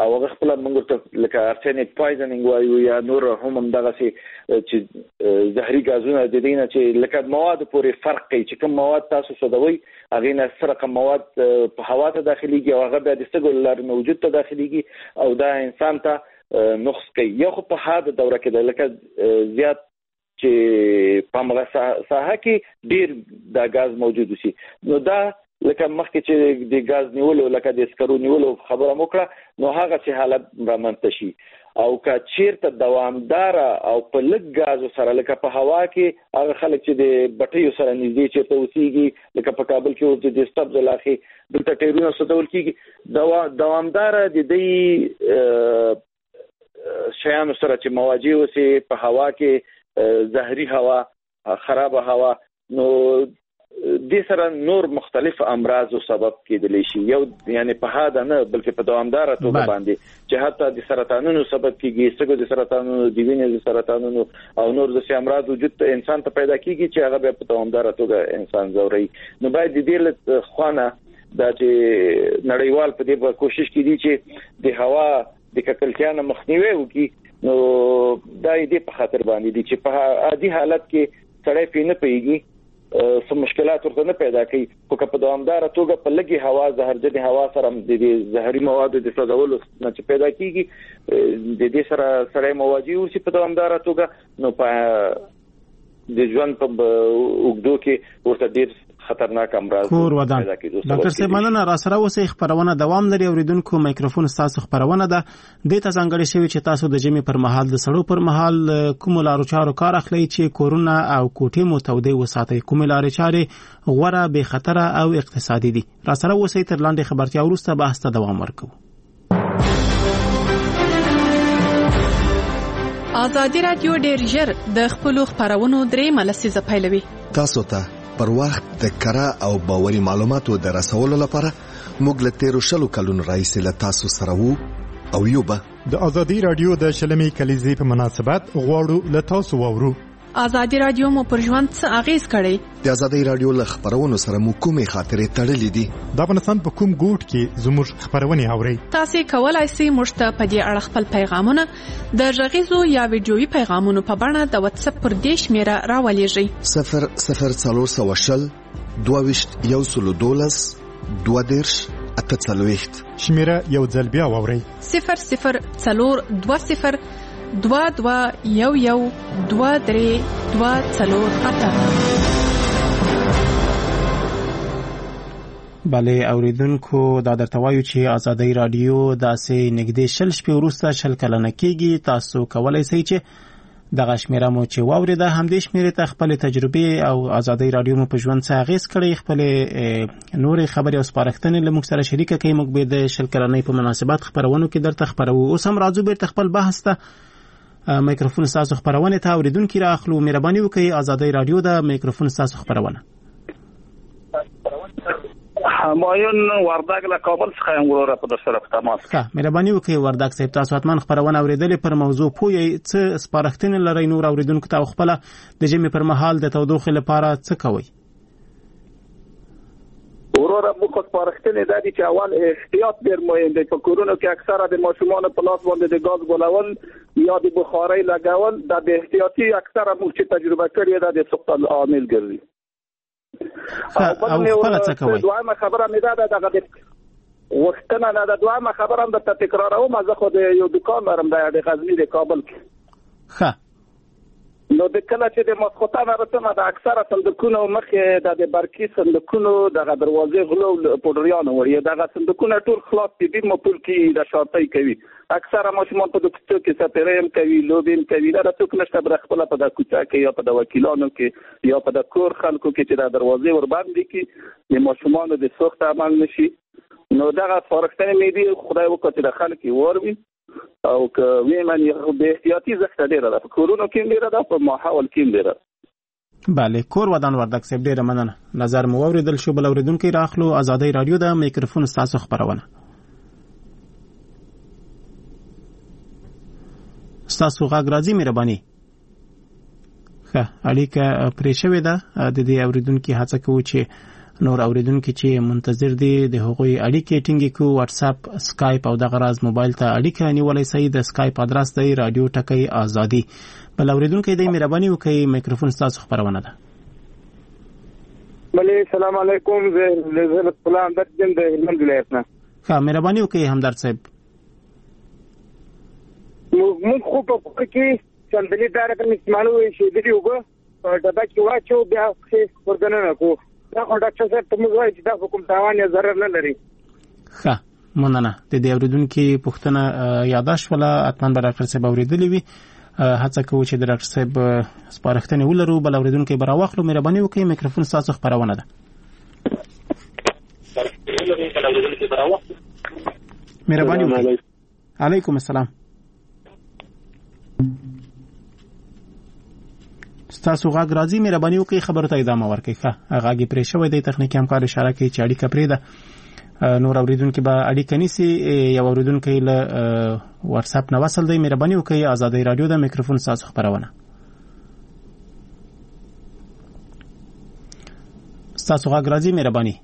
او هغه خپل موږ ته لکه ارسنیک پویزنینګ وایو یا نور هم دغه چې زهري غازونه د دینه چې لکه مواد پورې فرق کوي چې کوم مواد تاسو سودوي هغه نه سره کوم مواد په هوا ته داخليږي او هغه د استګول لار موجود ته داخليږي او دا انسان ته نقص کوي یو خو په هاده دوره کې لکه زیات چې په هغه ساحه کې ډیر د غاز موجود وي نو دا لکه مخکې چې د غاز نیولو لکه د سکرو نیولو خبره وکړه نو هغه چې حالت رامنځته شي او که چیرته دوامدار او په لږ غاز سره لکه په هوا کې هغه خلک چې د بټیو سره نږدې چیرته اوسېږي لکه په کابل کې ورته د سټاپ ځلاخي د ټایرونو ساتل کېږي دوامدار د دې شیانو سره چې مواجه اوسي په هوا کې زهري هوا خراب هوا نو د سره نور مختلف امراض او سبب کېدلی شي یو یعنی په هاده نه بلکې په دوامدار توګه باندې چې حتی د سرطانونو سبب کېږي سګو د سرطانونو د وینې د سرطانونو او نور د امراض وجود ته انسان ته پیدا کېږي چې هغه په دوامدار توګه انسان زوري نو باید د دې له خوانه دا چې نړیوال په دې کوشش کوي چې د هوا د ککړتیا نه مخنیوي وکړي نو دا دې په خاطر باندې دي چې په عادي حالت کې سړی پې نه پیږي سم مشکلات ورته نه پیدا کوي خو که په دوامدار توګه په لګي هوا زهرجن هوا سره د زهري موادو د سوځولو نه چې پیدا کیږي د دې سره سره مواجه اوسي په دوامدار توګه نو په د ژوند په وګړو کې ورته ډیر خطرناک امراض پیدا کیږي ډاکټر صاحب مننه را سره اوسې خبرونه دوام لري اوریدونکو مایکروفون تاسو خبرونه ده د تاسو ځانګړي شوی چې تاسو د جمی پر مهال د سړو پر مهال کوم لارو چارو کار اخلي چې کورونا او کوټې مو تودې وساتي کوم لارې چارې غوړه به خطر او اقتصادي دي را سره اوسې تر لاندې خبرتیا وروسته بحث ته دوام ورکو ازادي رادیو ډیر ژر د خپل خبرونو درې ملسیزه پیلوي تاسو ته پر وخت د کره او باوري معلوماتو د رسولو لپاره موږ له تیرو شلو کلونو راهیسې له تاسو سره وو او یو به د ازادي رادیو د شلمي کلیزې په مناسبت غواړو له تاسو وورو ازادي رادیو مو پر ژوند څه اغیز کړی د ازادي رادیو له خبرونو سره مو کومې خاطرې تړلې دي د افغانستان په کوم ګوټ کې زموږ خبرونه اوري تاسو کولای شئ موږ ته په دې اړه خپل پیغامونه د غږیزو یا ویډیويي پیغامونو په بڼه د واتس اپ پر دې شمیره راولېږئ صفر صفر څلور سوه شل دوه ویشت یو سلو دولس دوه دېرش اته څلوېښت شمیره یو ځل بیا واورئ صفر صفر څلور دوه صفر دوه دوه یو یو دوه درې دوه څلور اته بله اوریدونکو دا درته وایو چې ازادي رادیو داسې نږدې شل شپې وروسته شل کلنه کېږي تاسو کولی شئ چې دغه شمیره مو چې واورېده همدې شمیرې ته خپل تجربې او ازادي رادیو مو په ژوند څه اغیز کړی خپل نورې خبرې او سپارښتنې له موږ سره شریکه کړئ موږ به د شل کلنۍ په مناسبت خبرونو کې درته خبرو اوس هم راځو بیرته خپل بحث ته مایکروفون تاسو خبرونه ته اوریدونکو را اخلو مهرباني وکړئ ازادي رادیو د مایکروفون تاسو خبرونه همایون وردګ له کابل څخه یم ورور په سره په تماس ښه مهرباني وکړئ وردګ صاحب تاسو حتمان خبرونه اوریدلې پر موضوع پوهی څه سپارښتنې لرئ نور اوریدونکو ته خپل د جمی پر مهال د تودوخې لپاره څه کوي ورور موږ سپارښتنې د دې چې اول احتیاط ډیر مهم دی په کورونو کې اکثره د ماشومان په لاس باندې د غاز بلول یا د بخارۍ لګول د احتیاطي اکثره موږ چې تجربه کړې ده د سقط عامل ګرځي او خپل څه کوي دویمه خبره مې ده دغه د وختونه نه د دویمه خبره هم د تکراروم زه خو د یو دکان لرم د غزنی د کابل کې ښه نو د کله چې د مسخوتان راځم د اکثره صندوقونو مخې د برقي صندوقونو د دروازې غلو پودریانو وری دغه صندوقونه ټول خلاص دي مو ټول کې د شاطۍ کوي اکثره ماشومان په دکتور کې سپریم کوي لوبین کوي دا څوک نشته بر خپل په د کوڅه کې یا په د وکیلانو کې یا په د کور خلکو کې چې د دروازې ور باندې کې د ماشومان د سوخت عمل نشي نو دغه فارختنه مې دی خدای وکړي د خلک وروي او که ویمن به احتیاطي زخه ډیره ده کورونو کې ډیره ده په ماحول کې ډیره بله کور ودان وردګ صاحب ډیره مننه نظر مو اوریدل شو بل اوریدونکو راخلو ازادي رادیو د میکروفون تاسو خبرونه تاسو غږ راځي مهرباني ښه اړیکه پرې شوې ده د دې اوریدونکو هڅه کوي چې نور اوریدونکو چې منتظر دي د هغوی اړیکې ټینګې کو واتس اپ اسکایپ او د غراز موبایل ته اړیکه نیولای شي د اسکایپ ادرس دی رادیو ټکی ازادي بل اوریدونکو دې مهرباني وکړئ میکروفون تاسو خبرونه ده بله سلام علیکم زه زه فلان درجن د هلمند ولایت نه ښه مهرباني وکړئ همدرد صاحب موږ خو په کور کې چندلي دار کوم استعمالو شي د دې وګ په ډبه کې واچو بیا څه ورګننه کو دا خو ډاکټر صاحب ته موږ وایي چې دا کوم تاوان یا ضرر نه لري ښه مننه د دې اوریدونکو پوښتنه یاداش ولا اتمن بر ډاکټر صاحب اوریدلې وي هڅه کوو چې د ډاکټر صاحب سپارښتنه ولرو بل اوریدونکو به راوخلو مهرباني وکړئ میکروفون تاسو خبرونه ده مهرباني وکړئ علیکم السلام تاسو غاګ راځي مهرباني وکړئ خبرو ته ادامه ورکړئ ښه غاګي پرې شوی دی تخنیکی همکار اشاره کوي چې اړیکه پرې ده نور اوریدونکو به اړیکه نیسي یو اوریدونکو له واتس اپ نه وصل دی مهرباني وکړئ آزادۍ رادیو د میکروفون تاسو خبرونه تاسو غاګ راځي مهرباني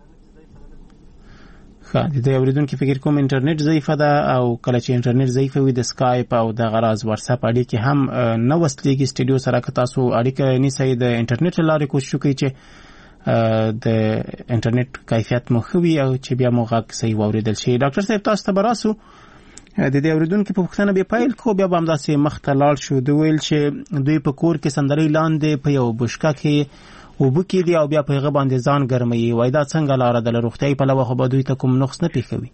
ښه د دې اوریدونکو فکر کوم انټرنیټ ضعیفه ده او کله چې انټرنیټ ضعیف وي د اسکایپ او د غراز واتس اپ اړیکې هم نه وصلېږي سټډیو سره که تاسو اړیکه نیسئ د انټرنیټ له لارې کوشش وکړئ چې د انټرنیټ کیفیت مو ښه وي او چې بیا مو غږ صحیح واورېدل شي ډاکټر صاحب تاسو ته به راسو د دې اوریدونکو په پوښتنه بیا پیل کو بیا به همداسې مخ ته لاړ شو دوی ویل چې دوی په کور کې سندرۍ لاندې په یو بشکه کې اوبه کې دي او بیا په هغه باندې ځان ګرموي وایي دا څنګه لاره ده له روغتیایي پلوه خو به دوی ته کوم نقص نه پېښوي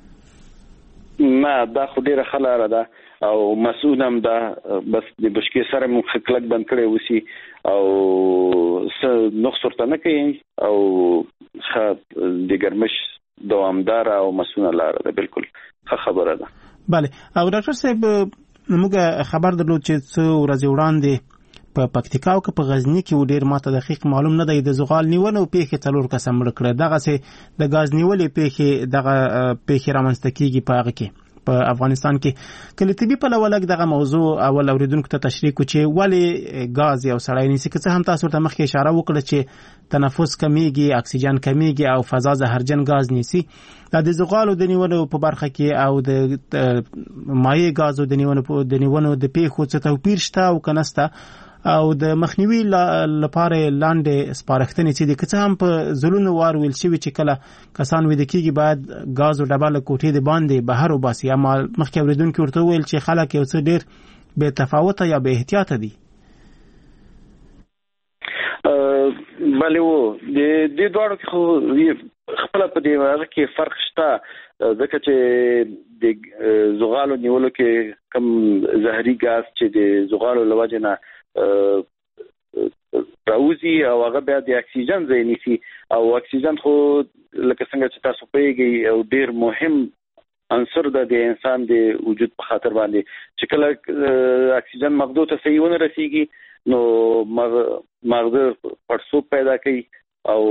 نه دا خو ډېره ښه لاره ده او مسؤل هم ده بس د بشکې سره مو ښه کلک بند کړی اوسي او څه نقص ورته نه کوي او ښه د ګرمش دوامداره او مسؤله لاره ده بالکل ښه خبره ده بله او ډاکټر صاحب موږ خبر درلود چې څه ورځې وړاندې په پکتیکا او په غزنی کې ډیر ماته دقیق معلوم نه دی د زغال نیونه او پیښې څلور کسه مړ کړه دغه سه د غاز نیولې پیښې دغه پیښې رامنځته کیږي په هغه کې په افغانستان کې کله طبي په لولګ دغه موضوع اول اوریدونکو ته تشریح کو چې ولی غاز یو سړی نیسي که څه هم تاسو ته مخکې اشاره وکړه چې تنفس کمیږي اکسیجن کمیږي او فضا زهرجن غاز نیسي د زغالو د نیولو په برخه کې او د مایع غازو د نیولو د نیولو د پیښو څه توپیر شته او کنهسته او د مخنیوي لپاره لاندې سپارښتنې چې د کڅ هم په زلونو وار ویل شوی چې کله کسان وید کېږي باید غاز او ډبل کوټې د باندې بهر وباسي اما مخکې اوریدونکو ورته ویل چې خلک یو څه ډیر به تفاوت یا به احتیاط دي بله و د دې دوړو خو خپل په دې وړاندې کې فرق شته ځکه چې د زغالو نیولو کې کم زهري غاز چې د زغالو لوجه نه راوزي او هغه بیا د اکسیجن ځای نیسي او اکسیجن خو لکه څنګه چې تاسو پوهیږئ او ډیر مهم عنصر ده د انسان د وجود په خاطر باندې چې کله اکسیجن مغزو ته صحیح ونه رسیږي نو مغز پړسوب پیدا کوي او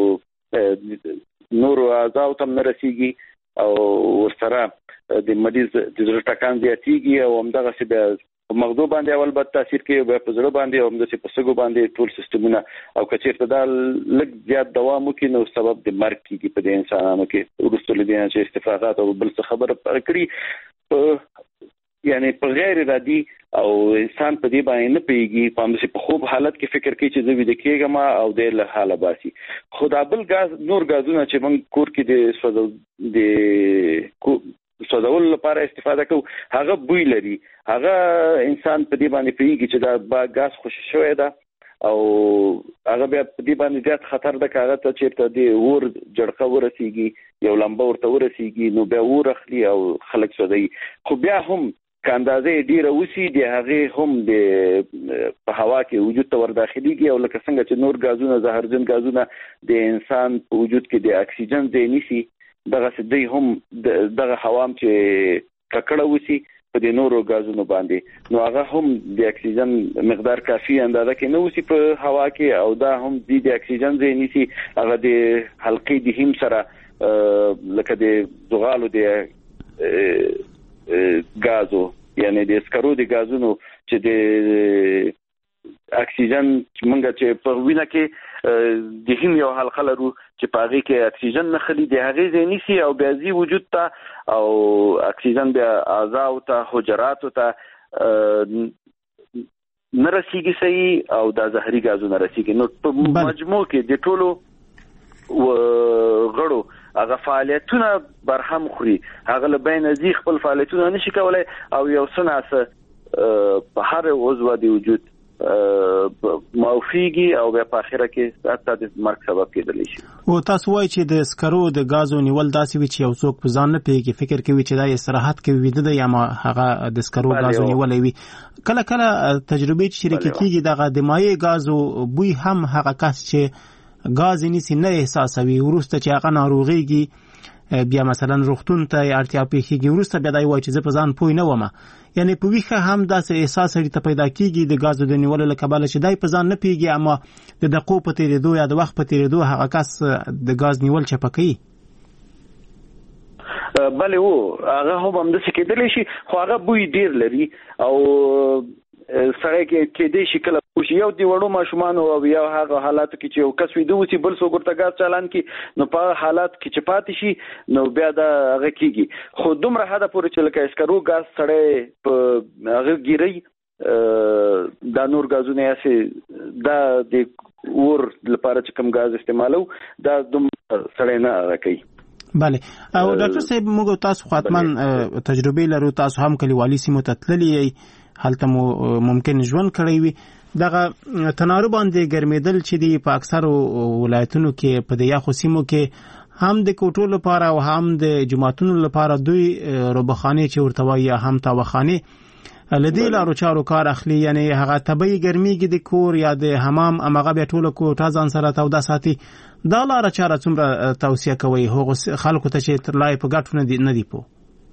نور اعضاء ته نه رسیږي او ورسره د مریض د زړه ټکان زیاتیږي او همدغه څه بیا په مغزو باندې اول بد تاثیر کوي بیا په زړه باندې او همداسې په سږو باندې ټول سیستمونه او که چېرته دا لږ زیات دوام وکړي نو سبب د مرګ کېږي په دې انسانانو کې وروسته له دې نه چې استفراغات او بل څه خبره کړي یعنی په غیر ارادي او انسان په دې باندې نه پیږي په همداسې په خوب حالت کې فکر کوي چې زه ویده کېږم او د له حاله باسي خو دا بل غاز نور غازونه چې موږ کور کې د سوځو د سوځولو لپاره استفاده کوو هغه بوی لري هغه انسان په دې باندې پیږي چې دا غاز خوشی شوی ده او هغه بیا په دې باندې زیات خطر ده که هغه ته چېرته د اور جړقه ورسیږي یو لمبه ورته ورسیږي نو بیا اور اخلي او خلک سوځوي خو بیا هم که اندازې ډیره وسي د هغې هم د په هوا کې وجود ته ورداخلېږي او لکه څنګه چې نور غازونه زهرجن غازونه د انسان په وجود کې د اکسیجن ځای نیسي دغه سدي هم دغه هوام چې ککړه وسی په دې نورو غازونو باندې نو هغه هم د اکسیجن مقدار کافي اندازه کې نه وسی په هوا کې او دا هم د اکسیجن ځای نیسي هغه د حلقې د هم سره لکه د زغالو د غازو یعنی د سکرو د غازونو چې د اکسیجن چې موږ چې په وینه کې د هم یو حلقه لرو چې په هغه کې اکسیجن نه خلی دی هغه ځینی سي او بیا زی وجود ته او اکسیجن بیا اعضاء او ته حجرات او ته نرسیږي صحیح او د زهري غازو نرسیږي. نو په مجموع کې د ټولو غړو هغه فعالیتونه برهم خوري هغه له بین ازي خپل فعالیتونه نشي کولای او یو سناسه په هر عضو د وجود موفيږي او په اخره کې حتی د مرګ سبب کېدلی شي. او تاسو وایي چې د سکرو د غازو نیول داسې وي چې یو څوک په ځان نه پیږي فکر کوي چې دا استراحت کوي د یا ما هغه د سکرو غازو نیولې وي. کله کله تجربه چې شریک کیږي دغه د مایع غازو بوی هم هغه کس چې غاز نیسی نه احساسوي ورسته چې هغه ناروغيږي بیا مثلا روغتون ته اړتیا پیږي ورسته بیا دای وای چې زه په ځان پوی نه وم یعنی په ویخه هم داسې احساس لري ته پیدا کیږي د غازو د نیولو لکباله چې دای په ځان نه پیږي اما د دقیقو په تیریدو یا د وخت په تیریدو هغه کس د غاز نیول چپکې بله وو هغه هم هم د څه کېدلی شي خو هغه بوی ډیر لري او سره کې کې دې شکل خوشي یو دی وړو ماشومان او یو هغه حالات کې چې یو کس وي دوی بل څو ګرته غاز چالان کې نو په حالات کې چې پاتې شي نو بیا دا هغه کېږي خو دومره حدا پورې چې لکه اسکرو غاز سره په هغه ګیري دا نور غازونه یې دا د ور لپاره چې کوم غاز استعمالو دا دومره سره نه راکې. بله او ډاکټر صاحب موږ تاسو خاطمان تجربه لرو تاسو هم کلیوالي سیمو ته تللی هلته مو ممکن ژوند کړی وي دغه تنارو باندې ګرمېدل چې دی په اکثر ولایتونو کې په د یخو سیمو کې هم د کوټو لپاره او هم د جماعتونو لپاره دوی روبخانه چې ورته وایي هم تاوخانه لدی لارو چارو کار اخلي یعنی هغه طبي ګرميږي د کور یا د حمام امغه به ټوله کوټه ځان سره تودا ساتي دا لار چاره څومره توصيه کوي هغه خلکو ته چې تر لای په ګټو نه دی نه دی پو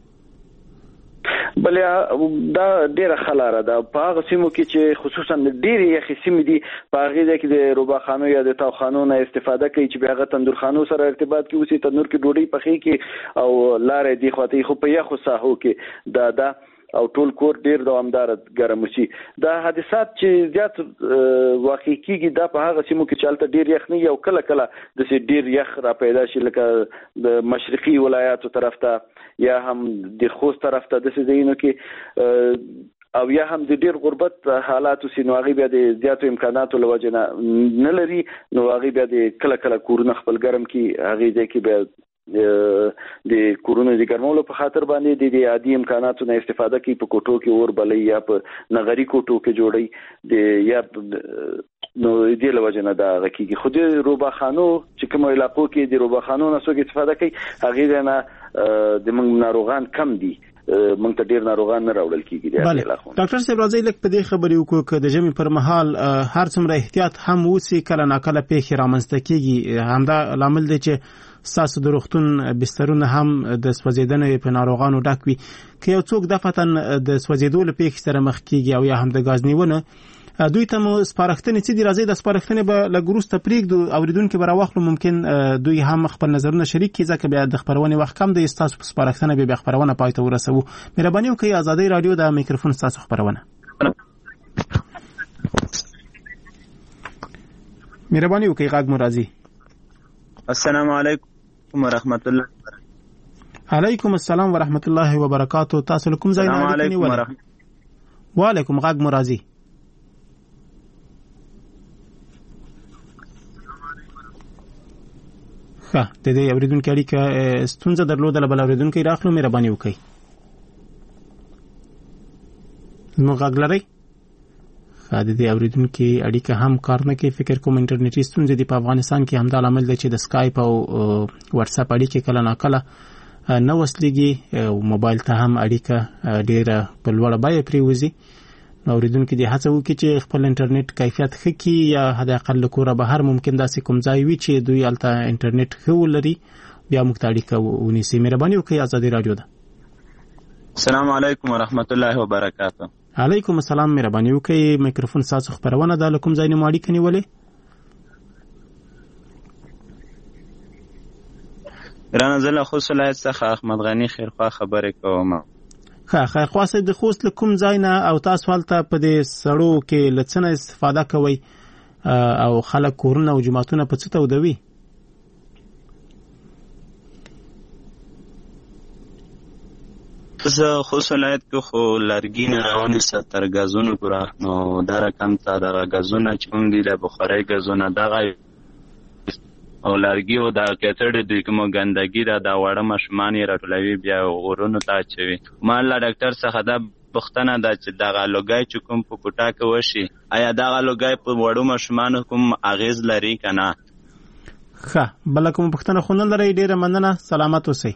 بلیا دا ډیره خلاره ده په هغه سیمو کې چې خصوصا ډیره یخي سیمې دي په هغه کې د روباخانو یا د تاوخانو نه استفاده کوي چې هغه تندورخانو سره ارتباط کې اوسې تنور کې ډوډۍ پخې کې او لارې دی خواته خو په یخو ساحو کې دا دا او ټول کور ډیر دوامدار ګرم شي دا حادثات چې زیات واقع کیږي دا په هغه سیمو کې چالت ډیر یخ نه یو کله کله د ډیر یخ را پیدا شي لکه د مشرقي ولایاتو طرف ته یا هم د خوست طرف ته د سيزینو کې او یا هم د ډیر غربت حالاتو سینواغي بیا د زیاتو امکاناتو لوجه نه لري نو هغه بیا د کله کله کورونه خپل ګرم کی هغه ځکه بیا د کورونو د ګرمولو په خاطر باندې د عادي امکاناتو نه استفاده کوي په کوټو کې اور بلې یا په نغري کوټو کې جوړي د یا نو دې لوجه نه دا غکیږي خو د روباخانو چې کوم علاقو کې د روباخانو نه څوک استفاده کوي هغه نه د موږ ناروغان کم دي موږ ته ډیر ناروغان نه راوړل کیږي. بله ډاکټر صاحب راځي لکه په دې خبرې وکړو چې د جمع پر مهال هر څومره احتیاط هم وسی کله ناکله پیښې رامنځته کیږي همدا لامل دی چې ساسو د روغتون بسترونه هم د سوځیدنې په ناروغانو ډک وي که یو څوک دفتن د سوځیدو له پیښې سره مخ کیږي او یا هم د غاز نیونه دوی ته مو سپارښتنې چې دی راځي د سپارښتنې به لګروسته پریږدو اوریدونکو به راوخلو ممکن دوی هم خپل نظرونه شریک کړي ځکه بیا د خبرونه وخت کم دی تاسو په سپارښتنه به خبرونه پای ته ورسوو. مهرباني وکړئ آزادۍ رادیو د میکروفون تاسو خبرونه مهرباني وکړئ غږ مو راځي. السلام علیکم ورحمت الله. علیکم السلام ورحمت الله وبرکاتہ. تاسو کوم ځای نه اړیکې ولرئ؟ وعلیکم غږ مو راځي. ښه د دې اوریدونکو اړیکه ستونزه درلوده بل اوریدونکو راخلو مهرباني وکړئ. نو غږ لرئ؟ ښه د دې اوریدونکو اړیکه هم کار نه کوي فکر کوم انټرنیټي ستونزې دی په افغانستان کې همدا عامل دی چې د سکایپ او واتس اپ اړیکې کله ناکله نه وصلېږي او موبایل ته هم اړیکه ډیره په لوړه بیه پریوزي. نو اوریدونکو دې هڅه وکړي چې خپل انټرنیټ کیفیت ښه کړي یا حد اقل له کوره بهر ممکن داسې کوم ځای وي چې دوی هلته انټرنیټ ښه ولري بیا موږ ته اړیکه ونیسي. مهرباني وکړئ آزادۍ رادیو ده. السلام علیکم ورحمت الله وبرکاتہ. علیکم السلام مهرباني وکړئ میکروفون تاسو خبرونه ده کوم ځای نه مو اړیکه نیولې؟ رانه زله خو صلاحیت څخه احمد غنی خیرخوا خبرې کوم. ښه خیرخوا صاحب د خوست له کوم ځای نه او تاسو هلته په دې سړو کې له څه نه استفاده کوئ او خلک کورونه او جماعتونه په څه تودوي؟ زه خو ولایت کې خو لرګي نه راونیسه تر ګازونو پورې، نو دا رقم ته دغه ګازونه چې کوم دي د بخارۍ ګازونه دغه او لرګي او د کتړې د کومه ګندګي دا د وړه ماشومان یې راټولوي بیا غورونو ته اچوي. ما له ډاکټر څخه دا پوښتنه ده چې دغه لوګی چې کوم په کوټه کې وشي آیا دغه لوګی په وړو ماشومانو کوم اغیز لري که نه؟ ښه، بله کومه پوښتنه خو نه لرئ؟ ډېره مننه، سلامت اوسئ.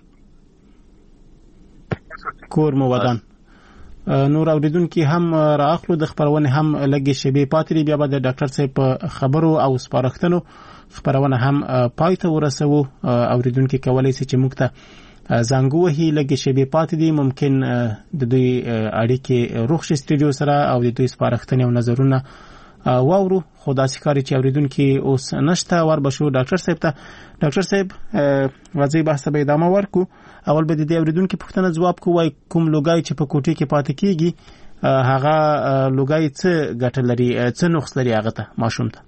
کور مو ودان. نور اوریدونکي هم رااخلو، د خبرونه هم لګي شیبې پاتې دي، بیا به د ډاکټر صاحب په خبرو او سپارښتنو خبرونه هم پای ته ورسوو. اوریدونکي کولای شي چې موږ ته زنګ ووهي، لګي شیبې پاتې دي، ممکن د دوی اړیکې روغ شي سټډیو سره او د دوی سپارښتنې او نظرونه واورو. خو داسې ښکاري چې اوریدونکي اوس نشته. ور به شو ډاکټر صاحب ته. ډاکټر صاحب راځئ بحث به ادامه ورکړو. اول به د دې اوریدونکي پوښتنه ځواب کوو، وایي کوم لوګی چې په کوټې کې پاتې کېږي هغه لوګی څه ګټه لري، څه نقص لري هغه ته ماشوم ته؟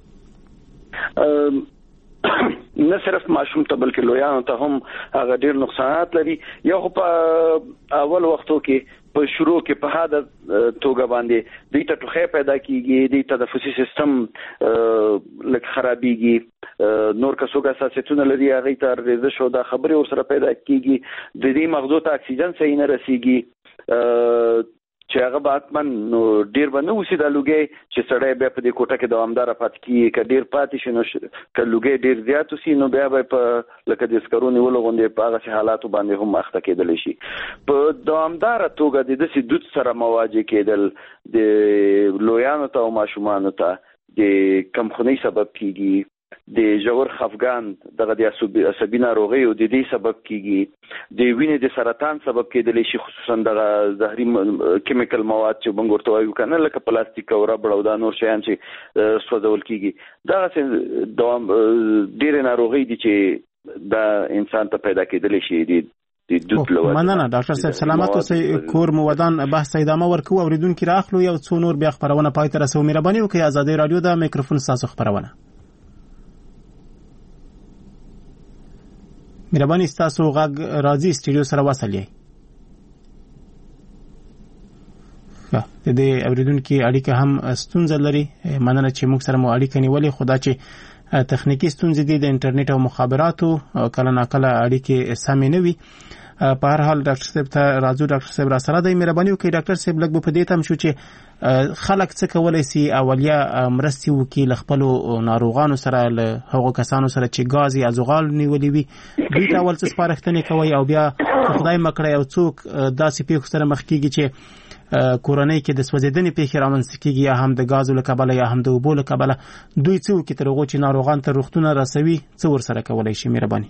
نه صرف ماشوم ته بلکې لویانو ته هم هغه ډیر نقصانات لري. یو خو په اول وختو کې په شروع کې په هدا توګه باندې دوی ته ټوخی پیدا کیږي، دوی ته د فوسي سیستم لکه خرابېږي، نور کڅوګه اساسیتونه لري هغه ته ریزش او د خبرې ور سره پیدا کیږي، د دې مغزو ته اکسیجن صحیح نه رسیږي چې هغه باتمن نو ډیر باندې وسی د لوګي چې سړی بیا په دې کوټه کې دوامدار پات کیږي، ک ډیر پاتې شنو ک لوګي ډیر زیات وسی نو بیا به په لکه د سکرونی ولغوندې په هغه حالاتو باندې هم مخته کېدل شي. په دوامدار توګه د دې دود سره مواجه کېدل د لویانو ته او ماشومانو ته د کمخونی سبب کیږي، د ژور خفګان دغه د عصبي ناروغۍ او د دې سبب کیږي، د وینې د سرطان سبب کېدلی شي، خصوصا دغه زهري کیمیکل مواد چې موږ ورته وایو کنه لکه پلاستیک او ربړ او دا نور شیان چې سوځول کیږي. دغه دوام ډېر ناروغۍ دي چې دا انسان ته پیدا کېدلی شي. مننه ډاکټر صاحب، سلامت اوسئ. کور مو ودان بحث ادامه ورکوو. اوریدونکي رااخلو، یو څو نور بیا خبرونه پای ته رسوو. مهرباني وکړئ ازادي رادیو د میکروفون ستاسو خبرونه. مهرباني ستاسو غږ راځي سټډیو سره وصل یې. د دې اوریدونکي اړیکه هم ستونزه لري. مننه چې موږ سره مو اړیکه نیولې، خو دا چې تخنیکی ستونزې دي د انټرنیټ او مخابراتو کله ناکله اړیکې سمې نه وي. په هر حال ډاکټر صاحب ته راځو. ډاکټر صاحب را سره دی. مهرباني وکړئ ډاکټر صاحب لږ په دې تم شو چې خلک څه کولای شي اولیه مرستې وکړي له خپلو ناروغانو سره، له هغو کسانو سره چې ګاز یا ازغال نیولي وي، دوی ته اول څه سپارښتنې کوئ او بیا خدای مکړی یو څوک داسې پیښو سره مخ کېږي چې کورنۍ کې د سوځېدنې پیښې رامنځته کېږي، یا هم د ګازو له کبله یا هم د اوبو له کبله، دوی څه وکړي تر هغو چې ناروغان ته روغتونه رسوي؟ څه ورسره کولی شي؟ مهرباني.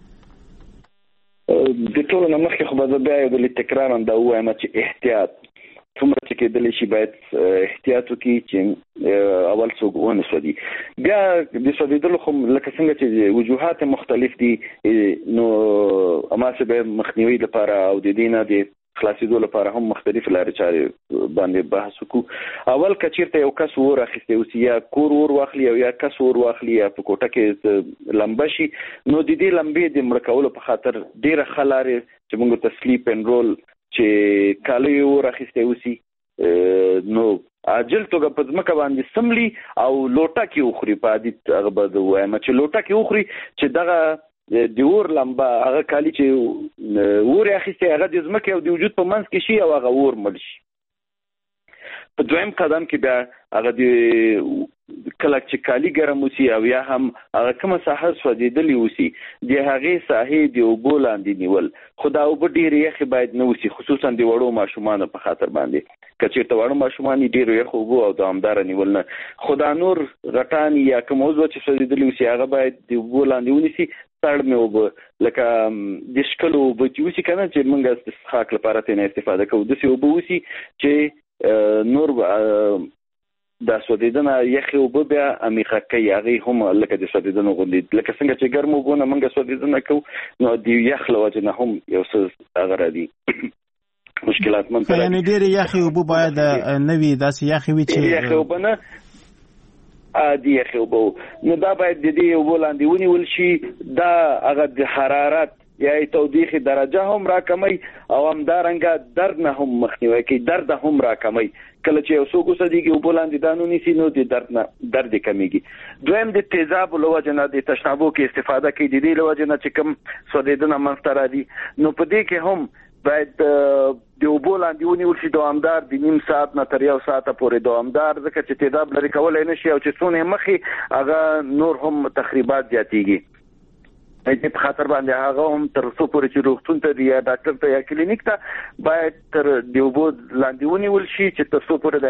د ټولو نه مخکې خو به زه بیا یو ځل تکرارا دا ووایم چې احتیاط څومره چې کېدلی شي باید احتیاط وکړي چې اول څوک ونه سوځي. بیا د سوځېدلو خو لکه څنګه چې وجوهات مختلف دي، نو هماسې به مخنیوي لپاره او د دې نه د خلاصېدو لپاره هم مختلف لارې چارې باندې بحث وکړو. اول که چېرته یو کس اور اخیستی اوسي، یا کور اور واخلي او یا کس اور واخلي یا په کوټه کې لمبه شي، نو د دې لمبې د مړه کولو په خاطر ډېره ښه لارې چې موږ ته سلیپ اینډ رول چې کالی اور اخیستی اوسي نو عاجل توګه په ځمکه باندې سملي او لوټه کې وخوري. په عادي هغه به وایم چې لوټه کې وخوري چې دغه د اور لمبه هغه کالی چې اور اخیستی هغه د ځمکې او د وجود په منځ کې شي او هغه اور مړ شي. په دویم قدم کې بیا هغه د کله چې کالی ګرم وسی او یا هم هغه کومه ساحه سوځېدلې وسی د هغې ساحې د اوبو لاندې نیول. خو دا اوبه ډېرې یخې باید نه وسی، خصوصا د وړو ماشومانو په خاطر باندې. که چېرته وړو ماشومان ډېرو یخو اوبو او دوامداره نیول نه. خو دا نور غټان یا کوم عضو چې سوځېدلې وسی هغه باید د اوبو لاندې ونیسي. تړمې اوبه لکه د شکلو اوبه چې وسی که نه چې موږ د څښاک لپاره ترې نه استفاده کوو، داسې اوبه وسی چې نور دا سوځېدنه یخې اوبه بیا عمیقه کوي، هغې هم لکه د سوځېدنو غوندې لکه څنګه چې ګرم اوبو نه موږ سوځېدنه کوو، نو د یخ له وجې نه هم یو څه هغه راځي مشکلات من یعنی ډېرې یخې اوبه باید نه وي، داسې یخې وي چې یخې اوبه نه عادي یخي اوبه نو دا باید د دې اوبو لاندې ونیول شي دا هغه د حرارت یا تودیخي درجه هم راکمي او همدارنګه درد نه هم مخنیوي کوي درد هم راکمي کله چې یو څوک وسديږي او بولاندې دانو نيسي نو د درد نه درد کمیږي دویم د تیزاب لوجه نه د تشنابو کې استفاده کوي د دې لوجه نه چې کوم سودیدنه منځته راځي نو په دې کې هم باید د اوبو لاندې ونیول شي دوامدار د نیم ساعت نه تر یو ساعت پورې دوامدار ځکه چې تیزاب لري کولای نشي او چې څونه مخي هغه نور هم تخریبات زیاتېږي په خاطر باندې هغه هم تر څو پورې چې روغتون ته یا ډاکټر ته یا کلینیک ته باید تر د اوبو لاندې ونیول شي چې تر څو پورې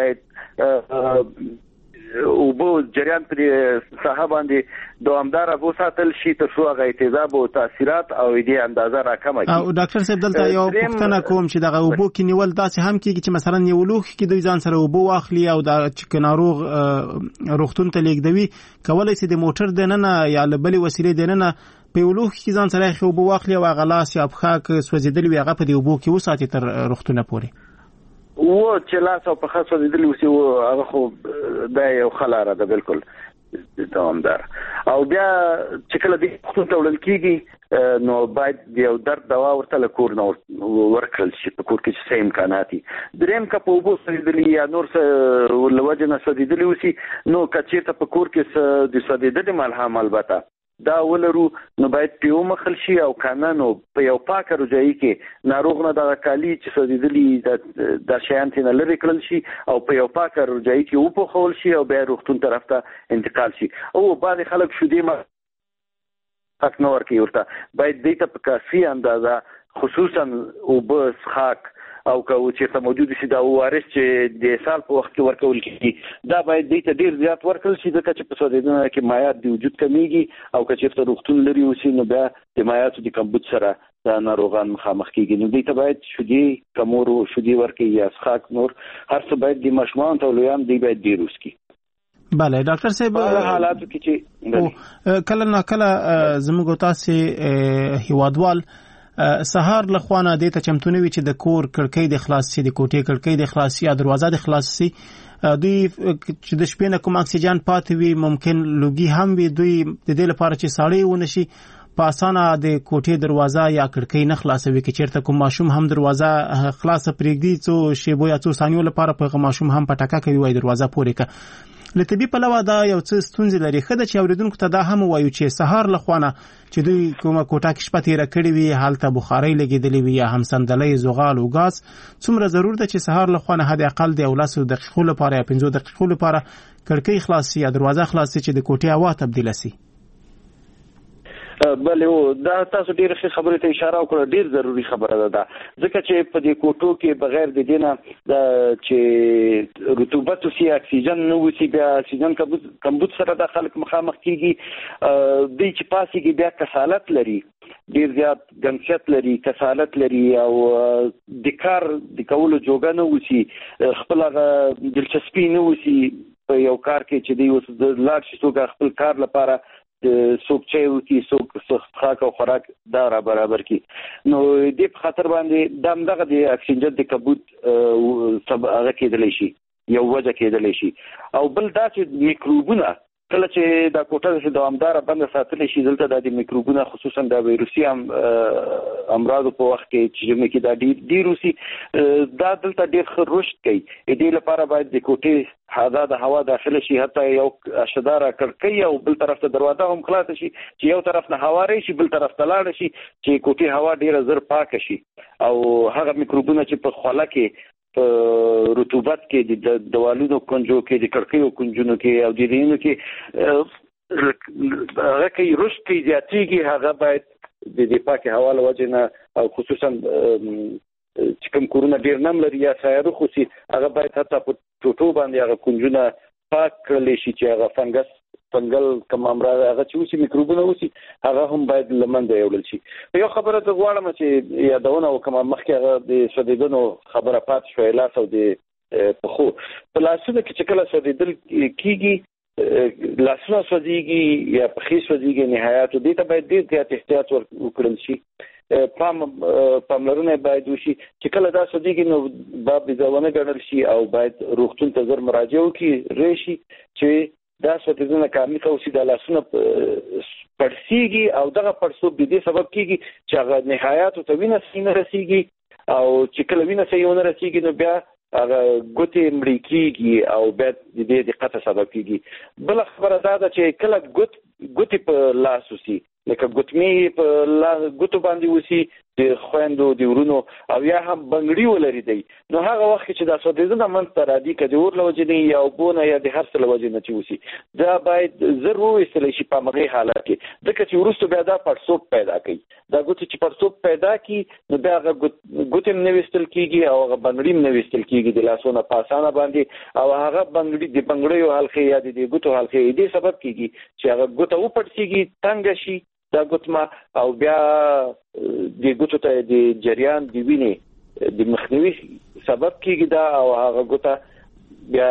د اوبو جریان پر ساحه باندې دوامدار اوبو ساتل شي تر څو هغه تیزاب او تاثیرات او دې اندازه راکمه کړي. او ډاکټر صاحب دلته یو پوښتنه کوم چې دغه اوبو کې نیول داسې هم کیږي چې مثلا یو لوخ کې دوی ځان سره اوبو واخلي او د چې ناروغ روغتون ته لیږدوي کولای شي د موټر دننه یا بلې وسیلې دننه په ولوخ کې ځان سره خو اوبو واخلي او غلاس یا بخاک سوځیدل وي هغه په دې اوبو کې وساتي تر روغتونه پورې و چې لاس او په خاص سوځیدل وي او هغه خو دا یو خلاره ده بالکل دوامدار او بیا چې کله دې روغتون ته وړل کیږي نو باید یو درد دوا ورته لکور نو ورکړل شي په کور کې چې سیم امکاناتي دریم کا په اوبو سوځیدل یا نور څه ولوجه نه سوځیدل وي نو کچېته په کور کې د سوځیدل ملهم البته دا ولرو نو باید پیو مخل شي او قانونو په یو پاک روجایي کې ناروغ نه د کالی چې سوځیدلی د شیان تنه لري کړل شي او په یو پاک روجایي کې او په خول شي او بیا روغتون طرف ته انتقال شي او بعض خلک شو دې ما حق نور کې ورته باید دې ته په کافي اندازه خصوصا او بس خاک او که چې موجود شي دا وارث چې د سال په وخت کې ورکول کیږي دا باید دې ته ډیر زیات ورکول شي ځکه چې په سودیدنه کې مایعات د وجود کمیږي او که چې روغتون لري وسی نو بیا د مایعاتو د کمبود سره دا ناروغان مخامخ کیږي نو دې ته باید شودي کمورو شودي ورکي یا اسخاک نور هر څه باید د مشمان ته لویان دی باید ډیر وسکي. بله ډاکټر صاحب په حالاتو کې چې کله نه کله زموږ تاسو هیوادوال سهار لخوانه د ته چمتونه وی چې د کور کړکۍ د خلاصي د کوټې کړکۍ د خلاصي یا دروازه د خلاصي دوی چې د شپې نه کوم اکسیجن پاتې وي ممکن لوګي هم وي دوی د دې لپاره چې ساړی ونشي په اسانه د کوټې دروازه یا کړکۍ نه خلاصوي چې چیرته کوم ماشوم هم دروازه خلاصه پرېږدي څو شیبو یا څو ثانیو لپاره په ماشوم هم پټکا کوي وای دروازه پورې کا لطبي په لوا دا یو څه ستونزې لري خدای چې اوریدونکو ته دا هم وایو چې سهار لخوانه چې دوی کومه کوټه کې شپه تیر کړی وي حالت بخاري لګیدلی وي یا هم سندلې زغال او غاز څومره ضرورت ده چې سهار لخوانه حد اقل د اولسو دقیقو لپاره یا پنځو دقیقو لپاره کړکۍ خلاصي یا دروازه خلاصي چې د کوټې هوا تبدیل شي. بله دا تاسو ډیر ښه خبره ته اشاره وکړه ډیر ضروری خبره ده ځکه چې په دې کوټو کې بغیر د دینه د چې رطوبت او سی اکسیجن نو وسی بیا اکسیجن کمبود سره د خلک مخامخ کیږي د چې پاسي کې بیا کسالت لري ډیر زیات ګنشت لري کسالت لري او د کار د کولو جوګه نه وسی خپل دلچسپي نه وسی په یو کار کې چې دی اوس د لاړ شي څوک خپل کار لپاره څوک چې وتی څوک خاک او خوراک دا را برابر کی نو دې په خاطر باندې دم دغه د اکسیجن د کبوت سبب هغه کېدلی شي یو وجه کېدلی شي او بل دا چې میکروبونه کله چې دا کوټه د دوامدار بند ساتل شي دلته د میکروبونه خصوصا د ویروسي امراض په وخت کې چې موږ کې د ویروسي دا دلته ډېر ښه رشد کوي دې لپاره باید د کوټې هدا د هوا داخله شي حتی یو اشداره کړکۍ او بل طرف ته دروازه هم خلاص شي چې یو طرف نه هوا راشي بل طرف ته لاړ شي چې کوټې هوا ډیره زر پاک شي او هغه میکروبونه چې په خوله کې رطوبت کې د دوالونو کنجو کې د کړکیو کنجونو کې او د دینو کې هغه کې رشد کې زیاتېږي هغه باید د دې پاکه هوا له وجې نه او خصوصا چې کوم کورونه ډیر نم لري یا سایره خوسي هغه باید حتی په ټوټو باندې هغه کنجونه پاک کړل شي چې هغه فنګس فنګل کوم امراض هغه چې وسی میکروبونه وسی هغه هم باید لمنځه یوړل شي. یو خبره ته غواړم چې یادونه وکم مخکې هغه د سودیدنو خبره پات شو لاس او د پخو په لاسونه کې چې کله سودیدل کیږي لاسونه سودیږي یا پخې سودیږي نهایت دې ته باید ډېر احتیاط وکړل شي پام پاملرنه باید وشي چې کله دا سودیږي نو باب ځونه ګڼل شي او باید روغتون ته زر مراجعه وکړي ریشي چې دا سوځنه کارني کوي د لاسونو پړسیږي او دغه پړسوب د دې سبب کیږي چې هغه نهایت ته وینه سینه رسیږي او چې کله وینه سینه رسیږي نو بیا هغه ګوتې مړې کیږي او بیا د دې د قطع سبب کیږي. بل خبره دا ده چې کله ګوت ګوتې په لاس وسی لکه ګوتمې په لاس ګوتو باندې وسی د خويندو د ورونو او یا هم بنګړي ولري دی نو هغه وخت چې دا سودیزنه منځ را دي کدي ور لوجنی یا بونه یا د هر څه لوجنه چې وسی دا باید ضروري استل شي په مغه حالت کې ځکه چې ورستو بیا دا پړسوب پیدا کوي. دا ګوتې چې پړسوب پیدا کی نو بیا هغه ګوتې نه وستل کیږي او هغه بنګړي نه وستل کیږي د لاسونو په اسانه باندې او هغه بنګړي د بنګړیو حلقې یا د ګوتو حلقې دې سبب کیږي چې هغه ګوته و پړسیږي تنګ شي دا ګوتما او بیا د ګوتو ته د جریان دی ویني د مخنیوي سبب کیږي دا او هغه ګوته بیا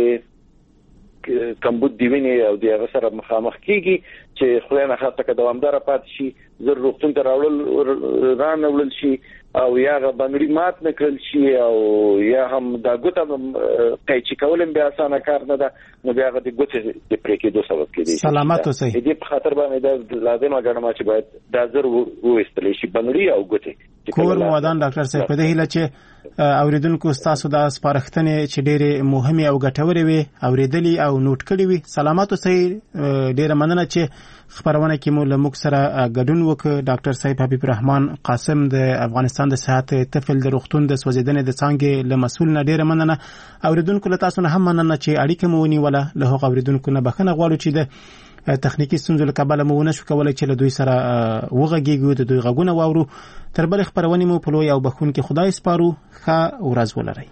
د کمبود دی ویني او د هغه سره مخامخ کیږي چې خلانه خاطر که دوامدار پات شي زر روغتون ته راوړل رانول شي او یا بنګړي مات نکړل شي او یا هم دا ګوته قیچي کولم بیا اسانه کار نه ده نو بیا د ګوتې د پرې کېدو سبب کېږي. سلامت اوسئ. دې په خاطر باندې دا لازم غواړم چې باید دا زر وستل شي بنګړي او ګوتې. کور مودان ډاکټر صاحب په دې هیله چې اوریدونکو تاسو د سپارښتنې چې ډېرې مهمه او ګټورې وي اوریدلي او نوٹ کړي وي. سلامت اوسئ. ډېر مننه چې خبرونه کې مو له موږ سره ګډون وکړ. ډاکټر صاحب حبیب الرحمن قاسم د افغانستان د صحت طفل د روغتون د سوځیدنې د څانګې له مسؤل نه ډېر مننه. اوریدونکو له تاسو نه هم مننه چې اړیکه مو ونیوله. له هغو اوریدونکو نه بخښنه غواړو چې د تخنیکی ستونزو له کبله مو ونه شو کولی چې له دوی سره وغږیږو د دوی غږونه واورو. تر بلې خپرونې مو په لوی او بخښونکي خدای سپارو. ښه ورځ ولرئ.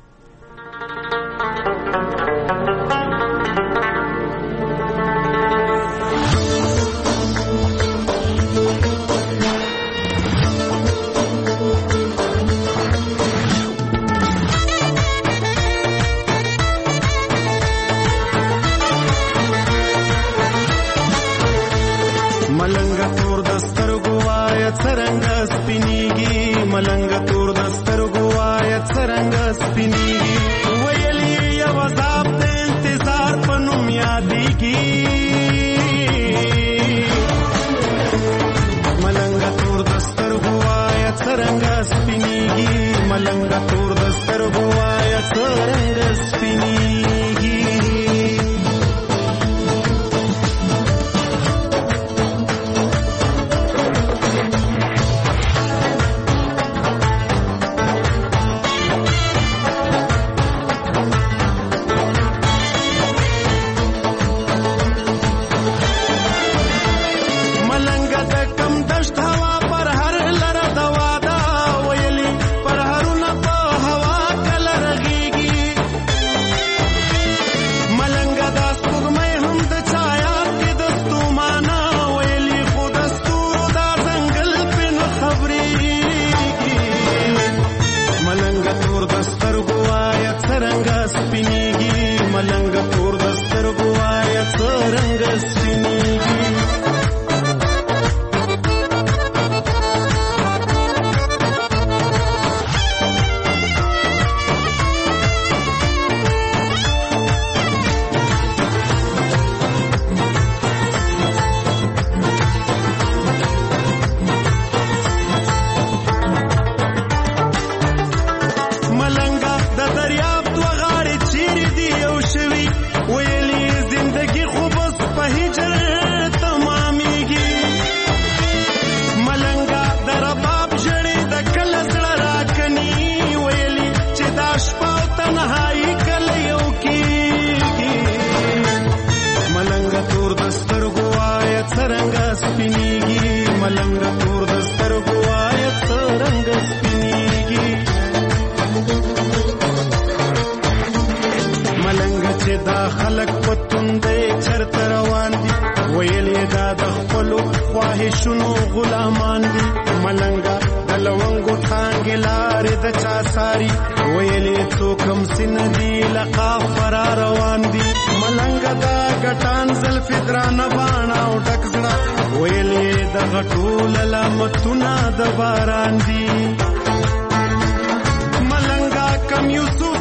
ملنګا کم یوسف